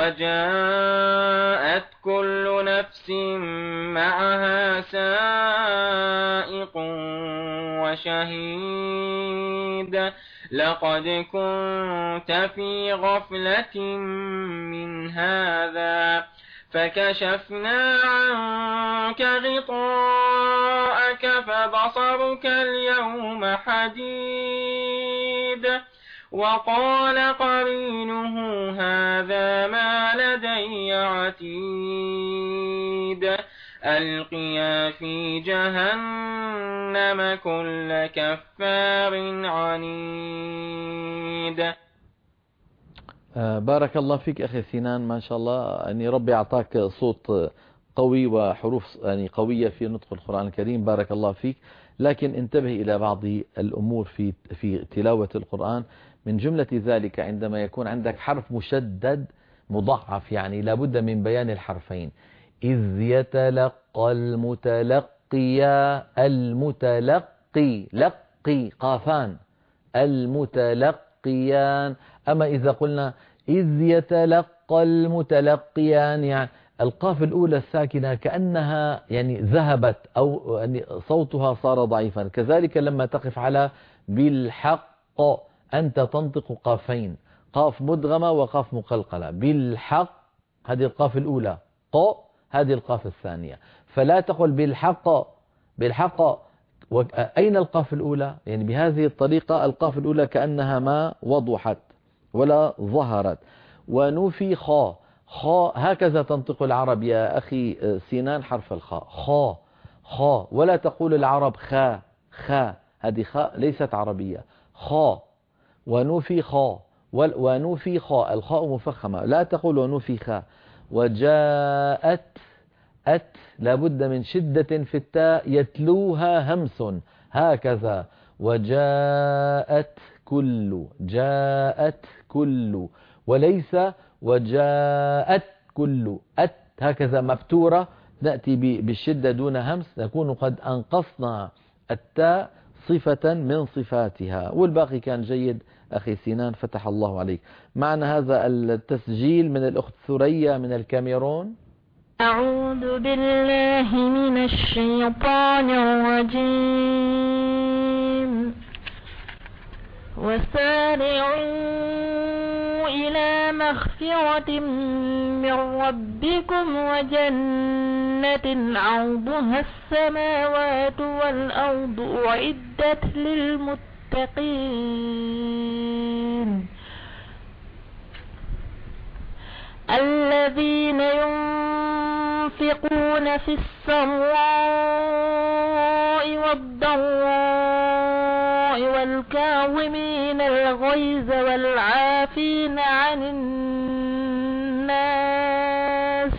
وجاءت كل نفس معها سائق وشهيد لقد كنت في غفلة من هذا فكشفنا عنك غطاءك فبصرك اليوم حديد وقال قرينه هذا ما لدي عتيد ألقيا في جهنم كل كفار عنيد.
بارك الله فيك أخي سنان، ما شاء الله يعني ربي أعطاك صوت قوي وحروف يعني قوية في نطق القرآن الكريم، بارك الله فيك. لكن انتبه إلى بعض الأمور في في تلاوة القرآن، من جملة ذلك عندما يكون عندك حرف مشدد مضاعف يعني لابد من بيان الحرفين. إذ يتلقى المتلقي المتلقي لقي قافان المتلقيان. أما إذا قلنا إذ يتلقى المتلقيان يعني القاف الأولى الساكنة كأنها يعني ذهبت أو يعني صوتها صار ضعيفا. كذلك لما تقف على بالحق أنت تنطق قافين، قاف مدغمة وقاف مقلقلة. بالحق هذه القاف الأولى، ق هذه القاف الثانية، فلا تقل بالحق بالحق. أين القاف الأولى؟ يعني بهذه الطريقة القاف الأولى كأنها ما وضحت ولا ظهرت. ونفخ خاء هكذا تنطق العرب يا أخي سنان حرف الخاء خاء خاء، ولا تقول العرب خاء خاء، هذه خاء ليست عربية. خاء ونفخ ونفخ الخاء مفخمة، لا تقول ونفخ. وجاءت أت لابد من شدة في التاء يتلوها همس هكذا. وجاءت كل جاءت كل وليس وجاءت كل. أت هكذا مفتورة نأتي بالشدة دون همس، نكون قد أنقصنا التاء صفة من صفاتها. والباقي كان جيد أخي سنان، فتح الله عليك. معنا هذا التسجيل من الأخت ثريا من الكاميرون.
أعوذ بالله من الشيطان الرجيم. وسارعوا إلى مغفرة من ربكم وجنة عرضها السماوات والأرض أعدت للمتقين الذين ينفقون في السراء والضراء والكاظمين الغيظ والعافين عن الناس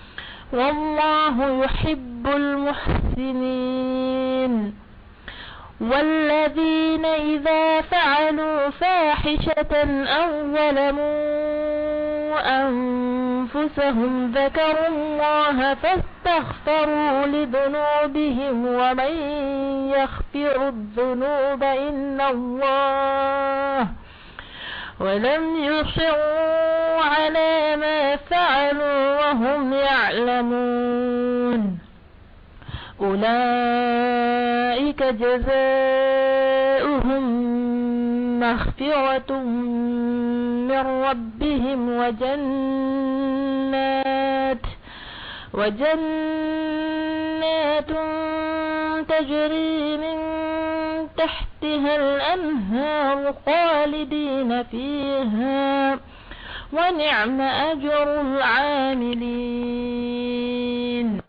والله يحب المحسنين. والذين إذا فعلوا فاحشة أو ظلموا أنفسهم ذكروا الله فاستغفروا لذنوبهم ومن يغفر الذنوب إلا الله ولم يصروا على ما فعلوا وهم يعلمون أولئك جزاؤهم مغفرة من ربهم وجنات وجنات تجري من تحتها الأنهار خالدين فيها ونعم أجر العاملين.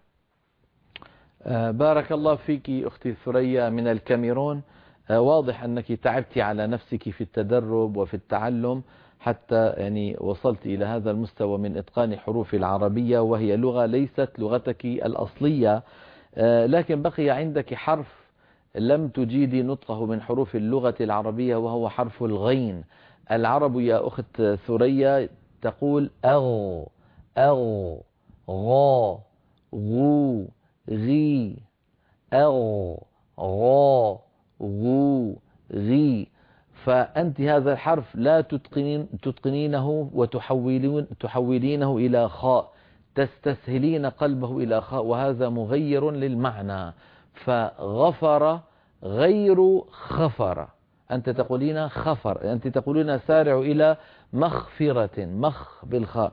بارك الله فيك أختي ثريا من الكاميرون. واضح أنك تعبت على نفسك في التدرب وفي التعلم حتى يعني وصلت إلى هذا المستوى من إتقان حروف العربية، وهي لغة ليست لغتك الأصلية، لكن بقي عندك حرف لم تجيدي نطقه من حروف اللغة العربية وهو حرف الغين. العرب يا أخت ثريا تقول أغ أغ غا غو غي أغ غا غو غي، فأنت هذا الحرف لا تتقنين تتقنينه وتحولين تحولينه إلى خاء، تستسهلين قلبه إلى خاء، وهذا مغير للمعنى. فغفر غير خفر، أنت تقولين خفر، أنت تقولين سارع إلى مغفرة، مخ بالخاء.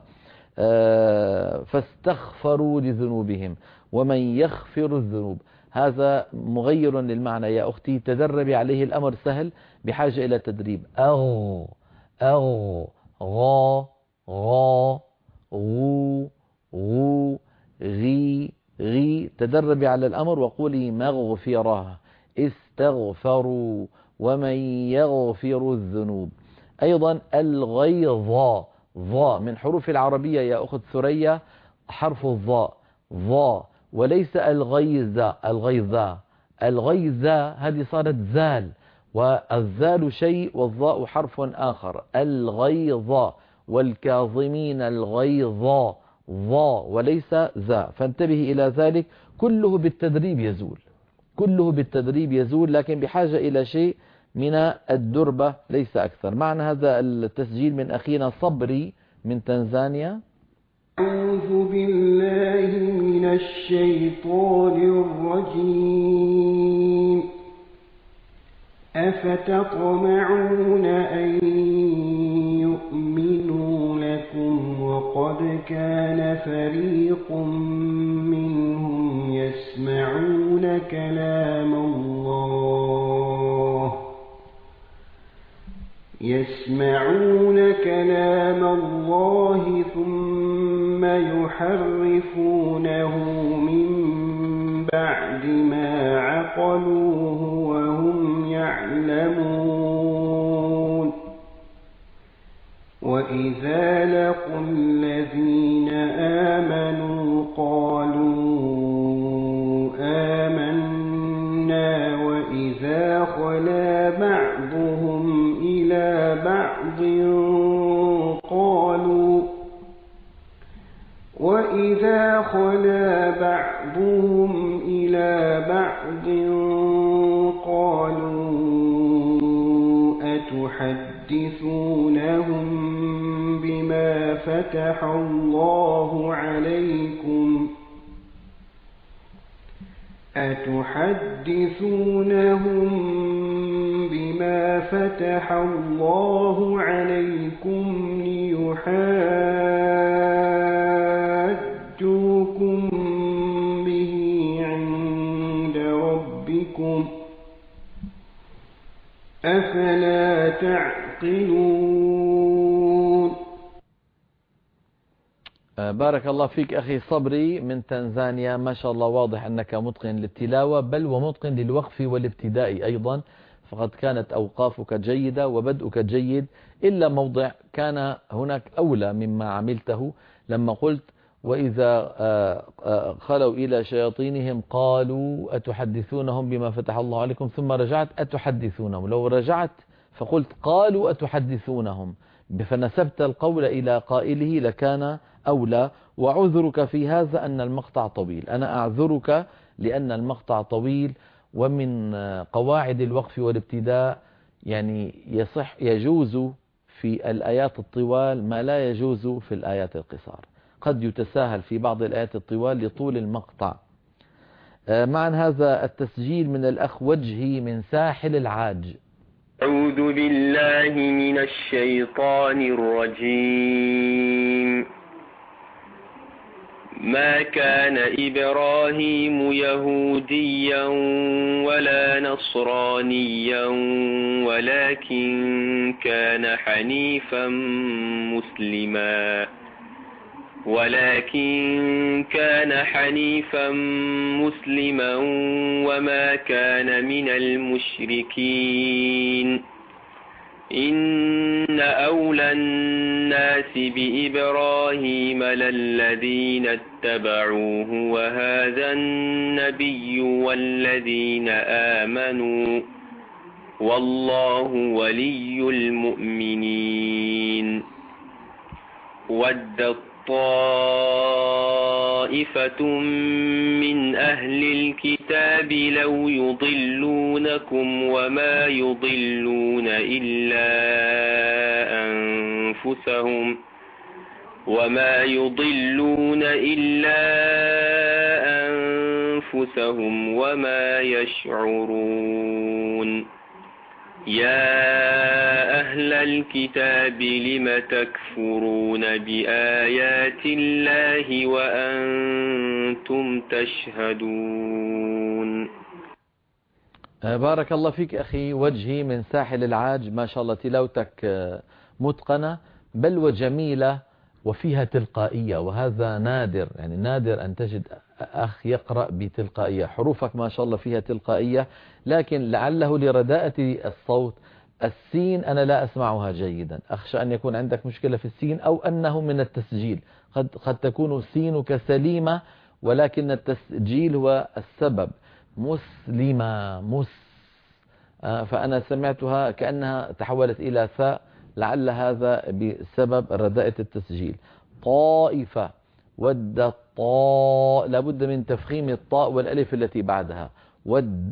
فاستغفروا لذنوبهم ومن يغفر الذنوب، هذا مغير للمعنى يا أختي. تدربي عليه، الأمر سهل بحاجة إلى تدريب. أغ أغ غا غا غو غو غي غي، تدربي على الأمر وقولي مغفرة. استغفروا ومن يغفر الذنوب. أيضا الغيظ، ظا من حروف العربية يا أخت ثريا حرف الظاء، ظا وليس الغيظ. الغيظ الغيظ هذه صارت زال، والزال شيء والظاء حرف آخر. الغيظ والكاظمين الغيظ، ظا وليس ذا، فانتبهي إلى ذلك. كله بالتدريب يزول، كله بالتدريب يزول، لكن بحاجة إلى شيء من الدربة ليس أكثر. معنا هذا التسجيل من أخينا صبري من تنزانيا.
أعوذ بالله من الشيطان الرجيم. أفتطمعون أن يؤمنوا لكم وقد كان فريق منهم يسمعون كلام الله يسمعون كلام الله ثم يحرفونه من بعد ما عقلوه وهم يعلمون وإذا لقوا الذين آمنوا قالوا آمنا وإذا خلا بعضهم إلى بعض قالوا وإذا خلا بعضهم إلى بعض قالوا أتحدثونهم بما فتح الله عليكم أتحدثونهم بما فتح الله عليكم ليحاجوكم به عند ربكم أفلا تعقلون.
بارك الله فيك أخي صبري من تنزانيا، ما شاء الله واضح أنك متقن للتلاوة بل ومتقن للوقف والابتداء أيضا، فقد كانت أوقافك جيدة وبدءك جيد، إلا موضع كان هناك أولى مما عملته لما قلت وإذا خلوا إلى شياطينهم قالوا أتحدثونهم بما فتح الله عليكم، ثم رجعت أتحدثونهم. لو رجعت فقلت قالوا أتحدثونهم فنسبت القول إلى قائله لكان أولى. وعذرك في هذا أن المقطع طويل، أنا أعذرك لأن المقطع طويل، ومن قواعد الوقف والابتداء يعني يصح يجوز في الآيات الطوال ما لا يجوز في الآيات القصار. قد يتساهل في بعض الآيات الطوال لطول المقطع. مع هذا التسجيل من الأخ وجهي من ساحل العاج.
أعوذ بالله من الشيطان الرجيم. ما كان إبراهيم يهوديا ولا نصرانيا ولكن كان حنيفا مسلما ولكن كان حنيفا مسلما وما كان من المشركين. إن أولى الناس بإبراهيم للذين اتبعوه وهذا النبي والذين آمنوا والله ولي المؤمنين. ود طائفة من أهل الكتاب لو يضلونكم وما يضلون إلا أنفسهم وما يضلون إلا أنفسهم وما يشعرون. يا أهل الكتاب لم تكفرون بآيات الله وأنتم تشهدون.
بارك الله فيك أخي وجهي من ساحل العاج. ما شاء الله تلاوتك متقنة بل وجميلة وفيها تلقائية، وهذا نادر، يعني نادر أن تجد أخ يقرأ بتلقائية. حروفك ما شاء الله فيها تلقائية، لكن لعله لرداءة الصوت السين أنا لا أسمعها جيدا. أخشى أن يكون عندك مشكلة في السين أو أنه من التسجيل. قد, قد تكون سينك سليمة ولكن التسجيل هو السبب. مسلمة مس فأنا سمعتها كأنها تحولت إلى ثاء، لعل هذا بسبب رداءة التسجيل. طائفة ود الطاء لابد من تفخيم الطاء والألف التي بعدها. ود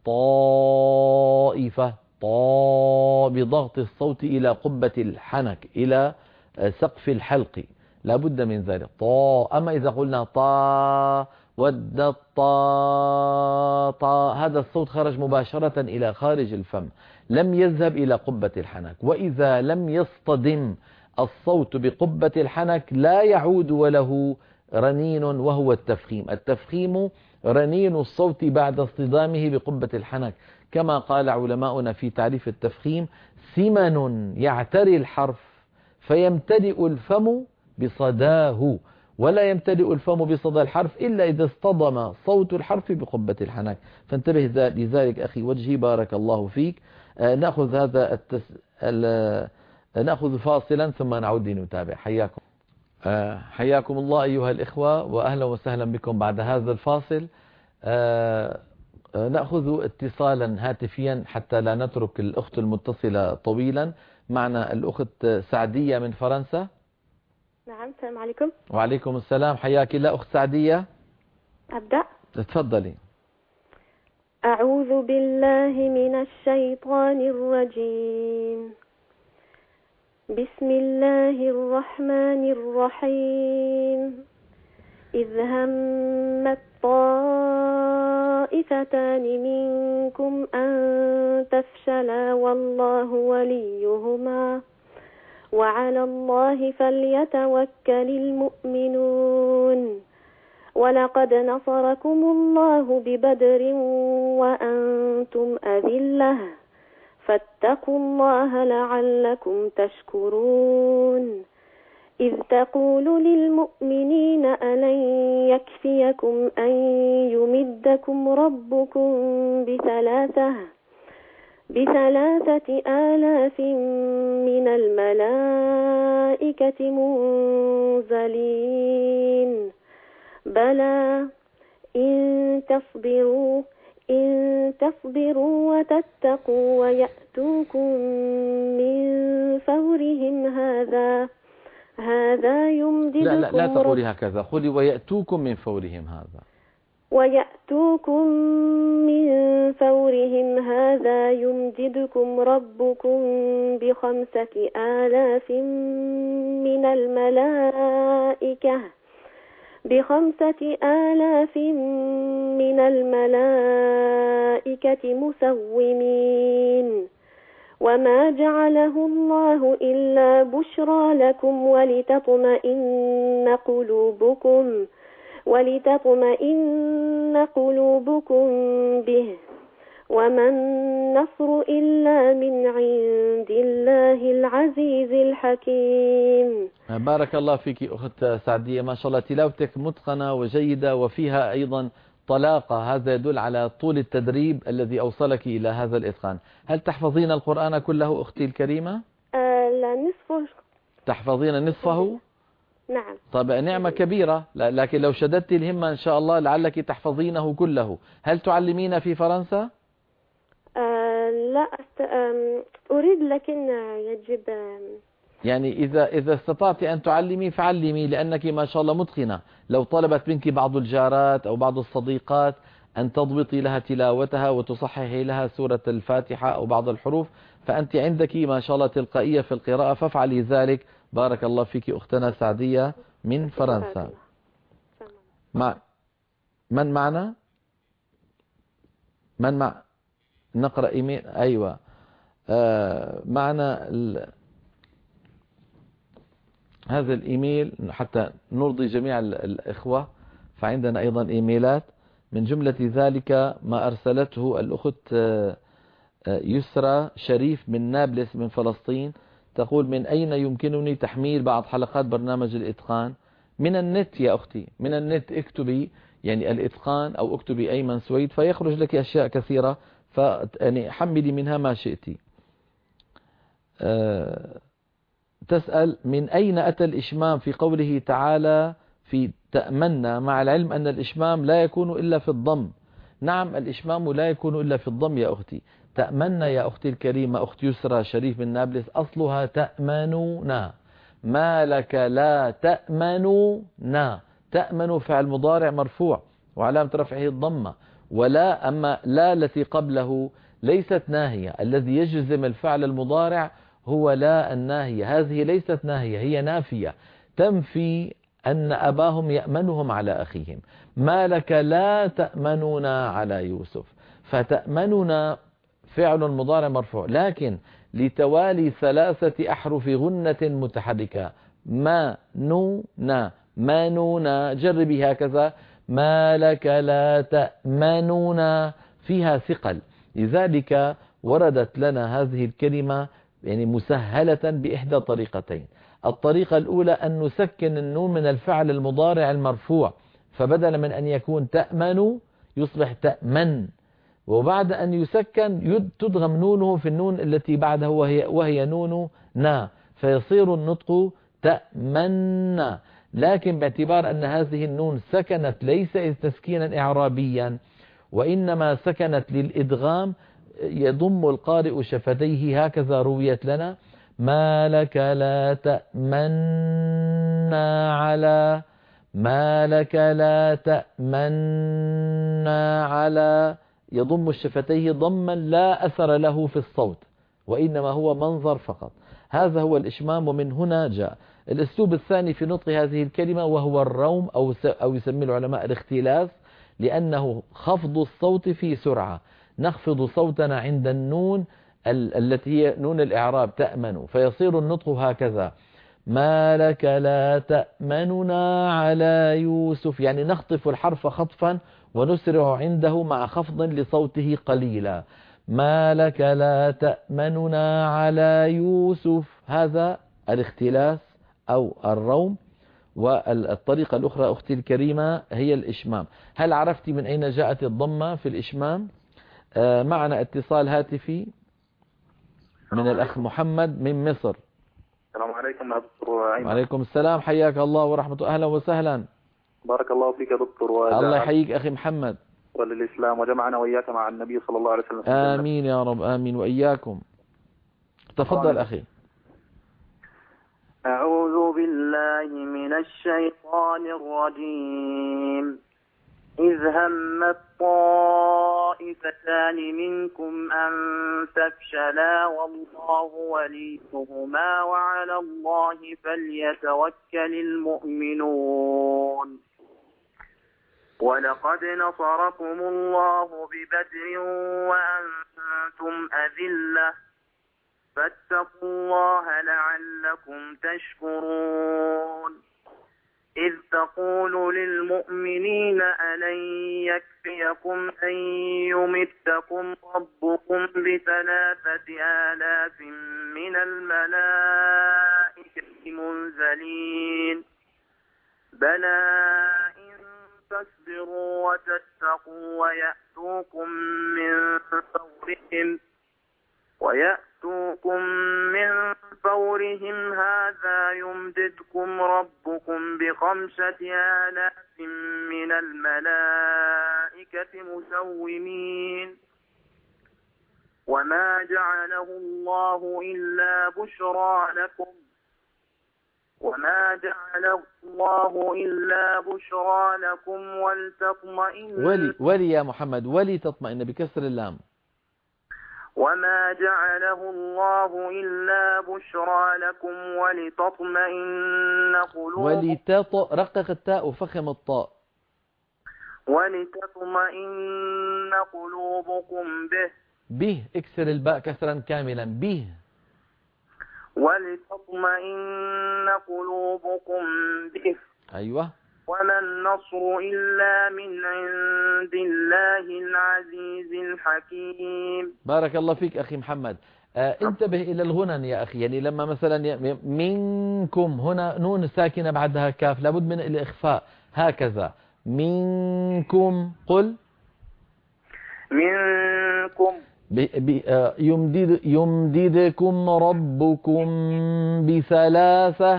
الطائفة طاء بضغط الصوت إلى قبة الحنك إلى سقف الحلق، لابد من ذلك طاء. أما إذا قلنا طاء ود الطاء طاء هذا الصوت خرج مباشرة إلى خارج الفم، لم يذهب إلى قبة الحنك. وإذا لم يصطدم الصوت بقبة الحنك لا يعود وله رنين وهو التفخيم. التفخيم رنين الصوت بعد اصطدامه بقبة الحنك، كما قال علماؤنا في تعريف التفخيم: سمن يعتري الحرف فيمتلئ الفم بصداه، ولا يمتلئ الفم بصدى الحرف إلا إذا اصطدم صوت الحرف بقبة الحنك. فانتبه لذلك أخي وجهي بارك الله فيك. آه نأخذ هذا التس... ال... نأخذ فاصلا ثم نعود لنتابع. حياكم آه حياكم الله أيها الإخوة، وأهلا وسهلا بكم بعد هذا الفاصل. آه نأخذ اتصالا هاتفيا حتى لا نترك الأخت المتصلة طويلا. معنا الأخت سعدية من فرنسا.
نعم، السلام عليكم.
وعليكم السلام، حياك الله أخت سعدية.
أبدأ؟
تفضلي.
أعوذ بالله من الشيطان الرجيم. بسم الله الرحمن الرحيم. إذ همت طائفتان منكم أن تفشلا والله وليهما وعلى الله فليتوكل المؤمنون. ولقد نصركم الله ببدر وأنتم أذلة فاتقوا الله لعلكم تشكرون. إذ تقول للمؤمنين ألن يكفيكم أن يمدكم ربكم بثلاثة بثلاثة آلاف من الملائكة منزلين. بلى إن تصبروا إن تصبروا وتتقوا ويأتوكم من فورهم هذا هذا يمددكم.
لا لا لا تقولي هكذا، قولي ويأتوكم من فورهم هذا.
ويأتوكم من فورهم هذا يمددكم ربكم بخمسة آلاف من الملائكة بخمسة آلاف من الملائكة مسومين وما جعله الله إلا بشرى لكم ولتطمئن قلوبكم ولتطمئن قلوبكم به وما النصر إلا من عند الله العزيز الحكيم.
بارك الله فيك أخت سعدية، ما شاء الله تلاوتك متقنة وجيدة وفيها أيضا طلاقة، هذا يدل على طول التدريب الذي أوصلك إلى هذا الإتقان. هل تحفظين القرآن كله أختي الكريمة؟
آه لا، نصفه.
تحفظين نصفه؟
نعم.
طب نعمة كبيرة، لكن لو شددت الهمة إن شاء الله لعلك تحفظينه كله. هل تعلمين في فرنسا؟
آه لا أست... أريد، لكن يجب
يعني إذا إذا استطعت أن تعلمي فعلمي، لأنك ما شاء الله متقنة. لو طلبت منك بعض الجارات أو بعض الصديقات أن تضبطي لها تلاوتها وتصححي لها سورة الفاتحة أو بعض الحروف، فأنت عندك ما شاء الله تلقائية في القراءة، فافعلي ذلك. بارك الله فيك أختنا سعدية من فرنسا. مع من معنا؟ من مع نقرأ إيميل؟ أيوة. آه معنا ال... هذا الإيميل حتى نرضي جميع الإخوة، فعندنا أيضا إيميلات. من جملة ذلك ما أرسلته الأخت يسرى شريف من نابلس من فلسطين، تقول: من أين يمكنني تحميل بعض حلقات برنامج الإتقان؟ من النت يا أختي، من النت اكتبي يعني الإتقان أو اكتبي أيمن سويد فيخرج لك أشياء كثيرة، فيعني حملي منها ما شئتي. أه تسأل: من أين أتى الإشمام في قوله تعالى في تأمنا، مع العلم أن الإشمام لا يكون إلا في الضم؟ نعم، الإشمام لا يكون إلا في الضم يا أختي. تأمنا يا أختي الكريمة أخت يسرى شريف من نابلس أصلها تأمنون، ما لك لا تأمنون. تأمن فعل مضارع مرفوع وعلامة رفعه الضمة، ولا أما لا التي قبله ليست ناهية. الذي يجزم الفعل المضارع هو لا الناهية، هذه ليست ناهية، هي نافية تنفي أن أباهم يأمنهم على أخيهم. ما لك لا تأمنون على يوسف، فتأمنون فعل مضارع مرفوع، لكن لتوالي ثلاثة أحرف غنة متحركة، ما نونا ما نونا، جربي هكذا، ما لك لا تأمنون، فيها ثقل، لذلك وردت لنا هذه الكلمة يعني مسهلة بإحدى طريقتين. الطريقة الأولى أن نسكن النون من الفعل المضارع المرفوع، فبدل من أن يكون تأمن يصبح تأمن، وبعد أن يسكن تدغم نونه في النون التي بعده وهي, وهي نون نا، فيصير النطق تأمن. لكن باعتبار أن هذه النون سكنت ليس تسكينا إعرابيا وإنما سكنت للإدغام، يضم القارئ شفتيه، هكذا رويت لنا: ما لك لا تأمنا على، ما لك لا تأمنا على، يضم الشفتيه ضما لا أثر له في الصوت وإنما هو منظر فقط. هذا هو الإشمام، ومن هنا جاء الأسلوب الثاني في نطق هذه الكلمة وهو الروم أو أو يسمي العلماء الاختلاس، لأنه خفض الصوت في سرعة. نخفض صوتنا عند النون التي هي نون الإعراب تأمن، فيصير النطق هكذا: ما لك لا تأمننا على يوسف، يعني نخطف الحرف خطفا ونسرع عنده مع خفض لصوته قليلا. ما لك لا تأمننا على يوسف، هذا الاختلاس أو الروم. والطريقة الأخرى أختي الكريمة هي الإشمام. هل عرفتي من أين جاءت الضمة في الإشمام؟ آه معنا اتصال هاتفي من الأخ محمد من مصر.
السلام عليكم يا دكتور أيمن.
وعليكم السلام، حياك الله ورحمة الله، أهلا وسهلا.
بارك الله فيك يا دكتور.
الله يحييك أخي محمد.
وللإسلام وجمعنا وإياك مع النبي صلى الله عليه وسلم.
آمين يا رب، آمين وإياكم. تفضل أخي.
أعوذ بالله من الشيطان الرجيم.
إذ همت طائفتان منكم أن تفشلا والله وليهما وعلى الله فليتوكل المؤمنون ولقد نصركم الله ببدر وأنتم أذلة فاتقوا الله لعلكم تشكرون إذ تقول للمؤمنين ألن يكفيكم أن يمدكم ربكم بثلاثة آلاف من الملائكة منزلين بلى إن تصبروا وتتقوا ويأتوكم من فورهم ويأتوكم من فورهم هذا يمددكم ربكم بخمسة آلاف من الملائكة مسومين وما جعله الله إلا بشرى لكم وما جعله الله إلا بشرى لكم ولتطمئن
ولي ولي يا محمد ولي تطمئن بكسر اللام
وما جعله الله إلا بشرى لكم ولتطمئن قلوبكم
ولتط رقق التاء وفخم الطاء
ولتطمئن قلوبكم به
به اكسر الباء كسرا كاملا به
ولتطمئن قلوبكم به
أيوة
وما النصر إلا من عند الله العزيز الحكيم.
بارك الله فيك أخي محمد. آه انتبه إلى الغنن يا أخي، يعني لما مثلا منكم هنا نون ساكنة بعدها كاف لابد من الإخفاء، هكذا منكم قل
منكم
آه يمدد يمددكم ربكم بثلاثة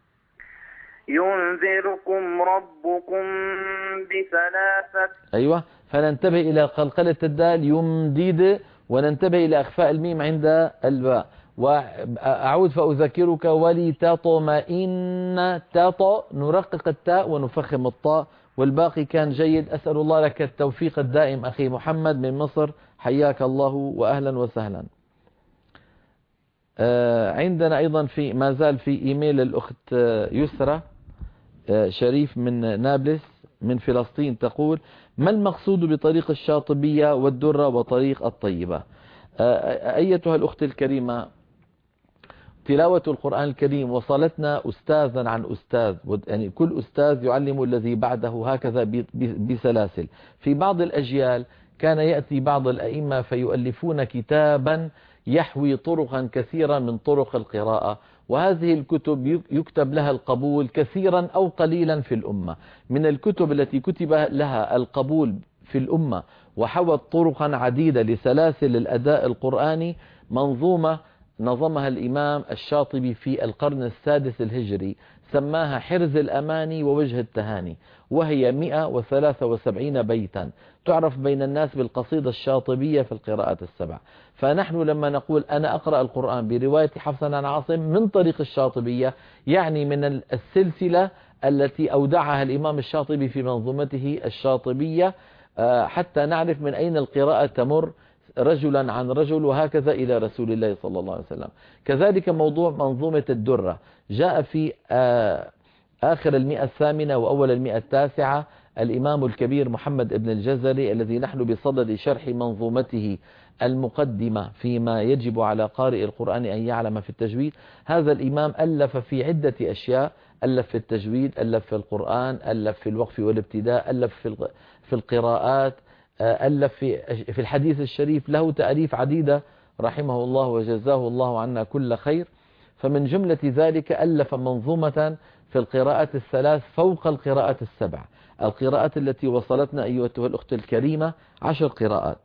ينذركم ربكم بثلاثة.
أيوة، فننتبه إلى قلقلة الدال يمدد، وننتبه إلى أخفاء الميم عند الباء. وأعود فأذكرك ولتطمئن تط نرقق التاء ونفخم الطاء، والباقي كان جيد. أسأل الله لك التوفيق الدائم أخي محمد من مصر، حياك الله وأهلا وسهلا. عندنا أيضا في ما زال في إيميل الأخت يسرى شريف من نابلس من فلسطين، تقول: ما المقصود بطريق الشاطبية والدرة وطريق الطيبة؟ أيتها الأخت الكريمة، تلاوة القرآن الكريم وصلتنا أستاذا عن أستاذ، يعني كل أستاذ يعلم الذي بعده هكذا بسلاسل. في بعض الأجيال كان يأتي بعض الأئمة فيؤلفون كتابا يحوي طرقا كثيرا من طرق القراءة، وهذه الكتب يكتب لها القبول كثيرا أو قليلا في الأمة. من الكتب التي كتب لها القبول في الأمة وحوت طرقا عديدة لسلاسل الأداء القرآني منظومة نظمها الإمام الشاطبي في القرن السادس الهجري، سماها حرز الأماني ووجه التهاني، وهي مئة وثلاثة وسبعين بيتا، تعرف بين الناس بالقصيدة الشاطبية في القراءات السبع. فنحن لما نقول أنا أقرأ القرآن برواية حفص عن عاصم من طريق الشاطبية، يعني من السلسلة التي أودعها الإمام الشاطبي في منظومته الشاطبية، حتى نعرف من أين القراءة تمر رجلا عن رجل، وهكذا إلى رسول الله صلى الله عليه وسلم. كذلك موضوع منظومة الدرة جاء في آخر المئة الثامنة وأول المئة التاسعة الإمام الكبير محمد ابن الجزري، الذي نحن بصدد شرح منظومته المقدمة فيما يجب على قارئ القرآن أن يعلم في التجويد. هذا الإمام ألف في عدة أشياء، ألف في التجويد، ألف في القرآن، ألف في الوقف والابتداء، ألف في القراءات، ألف في في الحديث الشريف، له تأليف عديدة رحمه الله وجزاه الله عنا كل خير. فمن جملة ذلك ألف منظومة في القراءات الثلاث فوق القراءات السبع. القراءات التي وصلتنا أيتها الأخت الكريمة عشر قراءات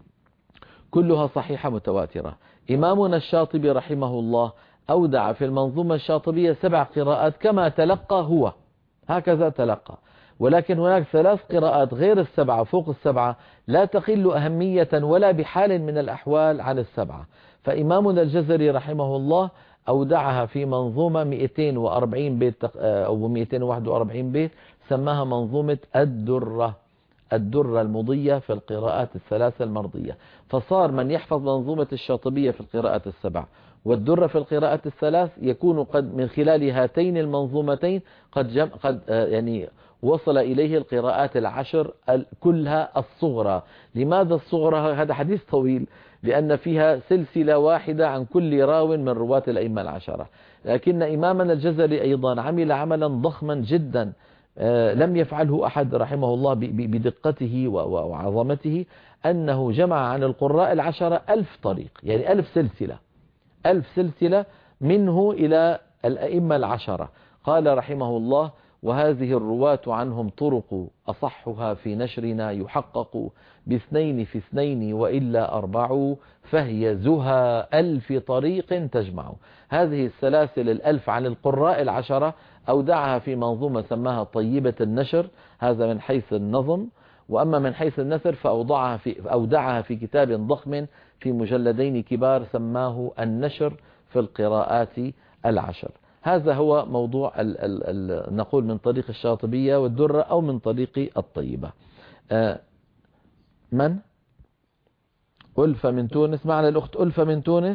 كلها صحيحة متواترة. إمامنا الشاطبي رحمه الله أودع في المنظومة الشاطبية سبع قراءات كما تلقى هو، هكذا تلقى، ولكن هناك ثلاث قراءات غير السبعة فوق السبعة لا تقل أهمية ولا بحال من الأحوال عن السبعة. فإمامنا الجزري رحمه الله أودعها في منظومة مئتين وأربعين بيت أو مئتين وواحد وأربعين بيت، سماها منظومة الدرة. الدرة المضية في القراءات الثلاثة المرضية، فصار من يحفظ منظومة الشاطبية في القراءات السبع والدرة في القراءات الثلاث يكون قد من خلال هاتين المنظومتين قد جم قد يعني وصل إليه القراءات العشر كلها الصغرى. لماذا الصغرى؟ هذا حديث طويل، لأن فيها سلسلة واحدة عن كل راو من رواة الأئمة العشرة. لكن إمامنا الجزري أيضا عمل عملا ضخما جدا لم يفعله أحد رحمه الله بدقته وعظمته، أنه جمع عن القراء العشرة ألف طريق، يعني ألف سلسلة ألف سلسلة منه إلى الأئمة العشرة. قال رحمه الله: وهذه الرواة عنهم طرق أصحها في نشرنا يحقق باثنين في اثنين وإلا أربع فهي زها ألف طريق تجمع. هذه السلاسل الألف عن القراء العشرة أودعها في منظومة سماها طيبة النشر، هذا من حيث النظم، وأما من حيث النثر فأوضعها في, أودعها في كتاب ضخم في مجلدين كبار سماه النشر في القراءات العشر. هذا هو موضوع ال ال ال نقول من طريق الشاطبية والدرة أو من طريق الطيبة. آه من؟ ألفة من تونس. معنا الأخت ألفة من تونس.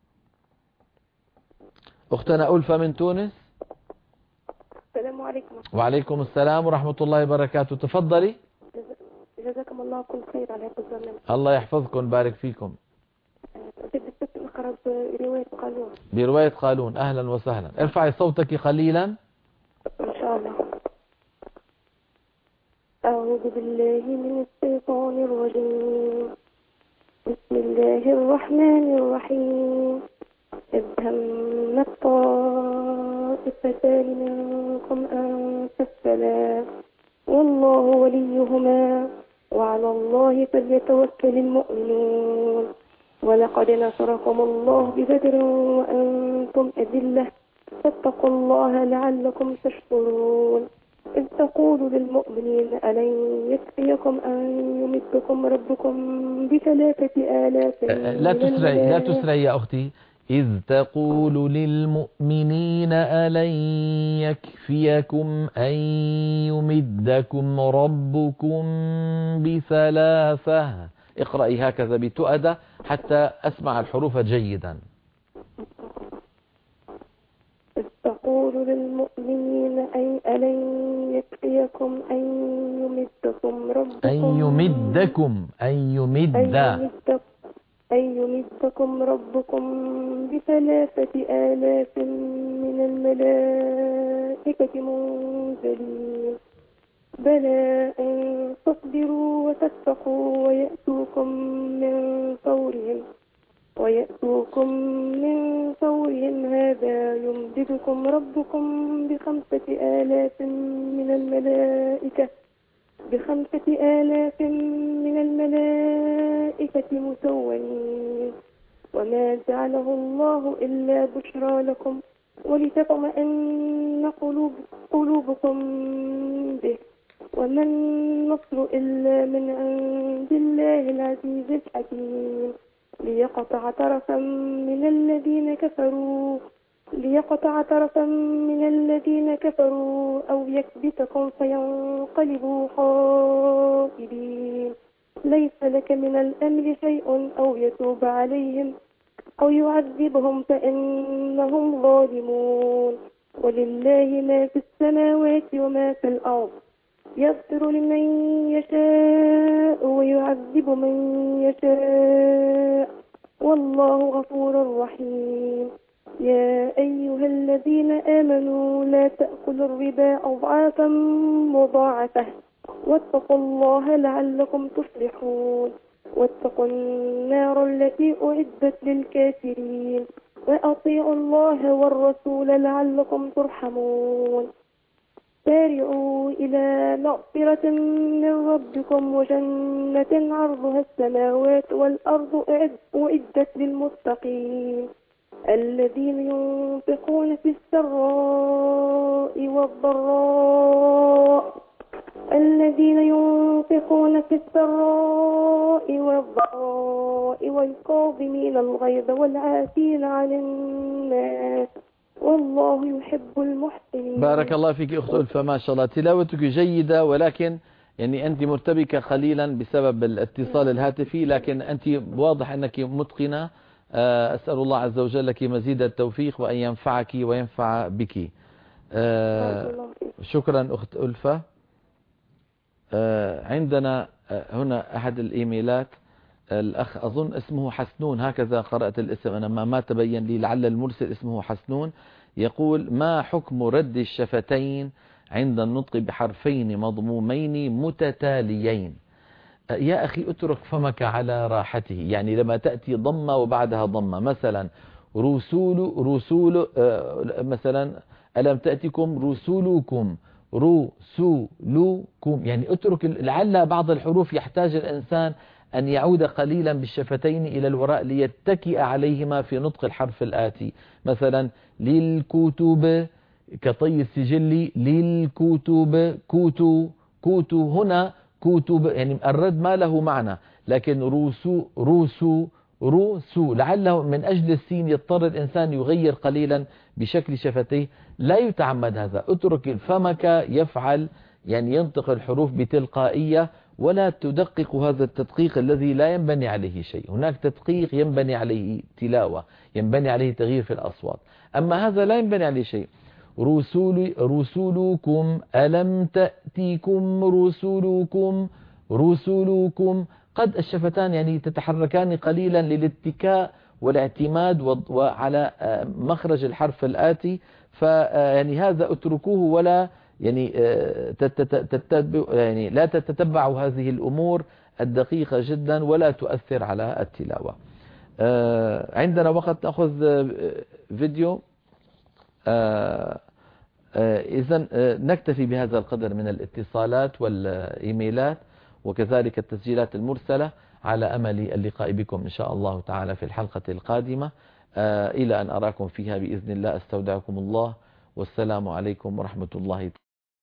أختنا ألفة من تونس.
السلام عليكم.
وعليكم السلام ورحمة الله وبركاته. تفضلي.
جزاكم الله كل خير على هذا البرنامج.
الله يحفظكم بارك فيكم.
نقرأ برواية قالون.
برواية قالون. أهلا وسهلا. ارفعي صوتك قليلا.
إن شاء الله. أعوذ بالله من الشيطان الرجيم. بسم الله الرحمن الرحيم. إذ همت طائفتان منكم أن تفشلا والله وليهما وعلى الله فليتوكل المؤمنون. ولقد نصركم الله ببدر وأنتم أذلة فاتقوا الله لعلكم تشكرون. إذ تقول للمؤمنين ألن يكفيكم أن يمدكم ربكم بثلاثة آلاف.
لا تسرعي لا تسرعي يا أختي. إذ تقول للمؤمنين ألن يكفيكم أن يمدكم ربكم بثلاثة. اقرأي هكذا بتؤدة حتى أسمع الحروف جيدا.
إذ تقول للمؤمنين أي ألن يكفيكم أن يمدكم ربكم
أن يمدكم أن يمد
أن يمدكم ربكم بثلاثة آلاف من الملائكة منزلين. بلى إن تصبروا وتتقوا ويأتوكم من فورهم ويأتوكم من فورهم هذا يمددكم ربكم بخمسة آلاف من الملائكة بخمسة آلاف من الملائكة مسومين. وما جعله الله إلا بشرى لكم ولتطمئن قلوب قلوبكم به وما النصر إلا من عند الله العزيز الحكيم. ليقطع طرفا من الذين كفروا ليقطع طرفا من الذين كفروا أو يكبتكم فينقلبوا خائبين. ليس لك من الأمر شيء أو يتوب عليهم أو يعذبهم فإنهم ظالمون. ولله ما في السماوات وما في الأرض يغفر لمن يشاء ويعذب من يشاء والله غفور رحيم. يا أيها الذين آمنوا لا تأكلوا الربا أضعافا مضاعفة واتقوا الله لعلكم تفلحون. واتقوا النار التي أعدت للكافرين وأطيعوا الله والرسول لعلكم ترحمون. سارعوا إلى مغفرة من ربكم وجنة عرضها السماوات والأرض أعدت للمتقين الذين ينفقون في السراء والضراء الذين ينفقون في السراء والضراء والكاظمين الغيظ والعافين عن الناس والله يحب المحسنين.
بارك الله فيك أخت ألفة، ما شاء الله تلاوتك جيدة، ولكن يعني أنت مرتبكة قليلا بسبب الاتصال الهاتفي، لكن أنت واضح أنك متقنة. أسأل الله عز وجل لك مزيد التوفيق وأن ينفعك وينفع بك. شكرا أخت ألفة. عندنا هنا أحد الإيميلات، الأخ أظن اسمه حسنون، هكذا قرأت الاسم أنا ما, ما تبين لي، لعل المرسل اسمه حسنون. يقول: ما حكم رد الشفتين عند النطق بحرفين مضمومين متتاليين؟ يا أخي اترك فمك على راحته، يعني لما تأتي ضمة وبعدها ضمة، مثلا رسول رسول مثلا ألم تأتكم رسولكم رسولكم، يعني اترك، لعل بعض الحروف يحتاج الإنسان أن يعود قليلا بالشفتين إلى الوراء ليتكئ عليهما في نطق الحرف الآتي. مثلا للكتب كطي السجل، للكتب كوتو كوتو، هنا كتب، يعني الرد ما له معنى، لكن روسو روسو روسو لعله من أجل السين يضطر الإنسان يغير قليلا بشكل شفتيه، لا يتعمد هذا. اترك فمك يفعل، يعني ينطق الحروف بتلقائية، ولا تدقق هذا التدقيق الذي لا ينبني عليه شيء. هناك تدقيق ينبني عليه تلاوة، ينبني عليه تغيير في الأصوات، أما هذا لا ينبني عليه شيء. رسول رسولكم ألم تأتيكم رسولكم رسولكم، قد الشفتان يعني تتحركان قليلا للاتكاء والاعتماد وعلى مخرج الحرف الآتي، فيعني هذا اتركوه، ولا يعني تتتبع يعني لا تتتبعوا هذه الأمور الدقيقة جدا ولا تؤثر على التلاوة. عندنا وقت نأخذ فيديو. إذن نكتفي بهذا القدر من الاتصالات والإيميلات وكذلك التسجيلات المرسلة، على أمل اللقاء بكم إن شاء الله تعالى في الحلقة القادمة. إلى أن أراكم فيها بإذن الله، أستودعكم الله، والسلام عليكم ورحمة الله.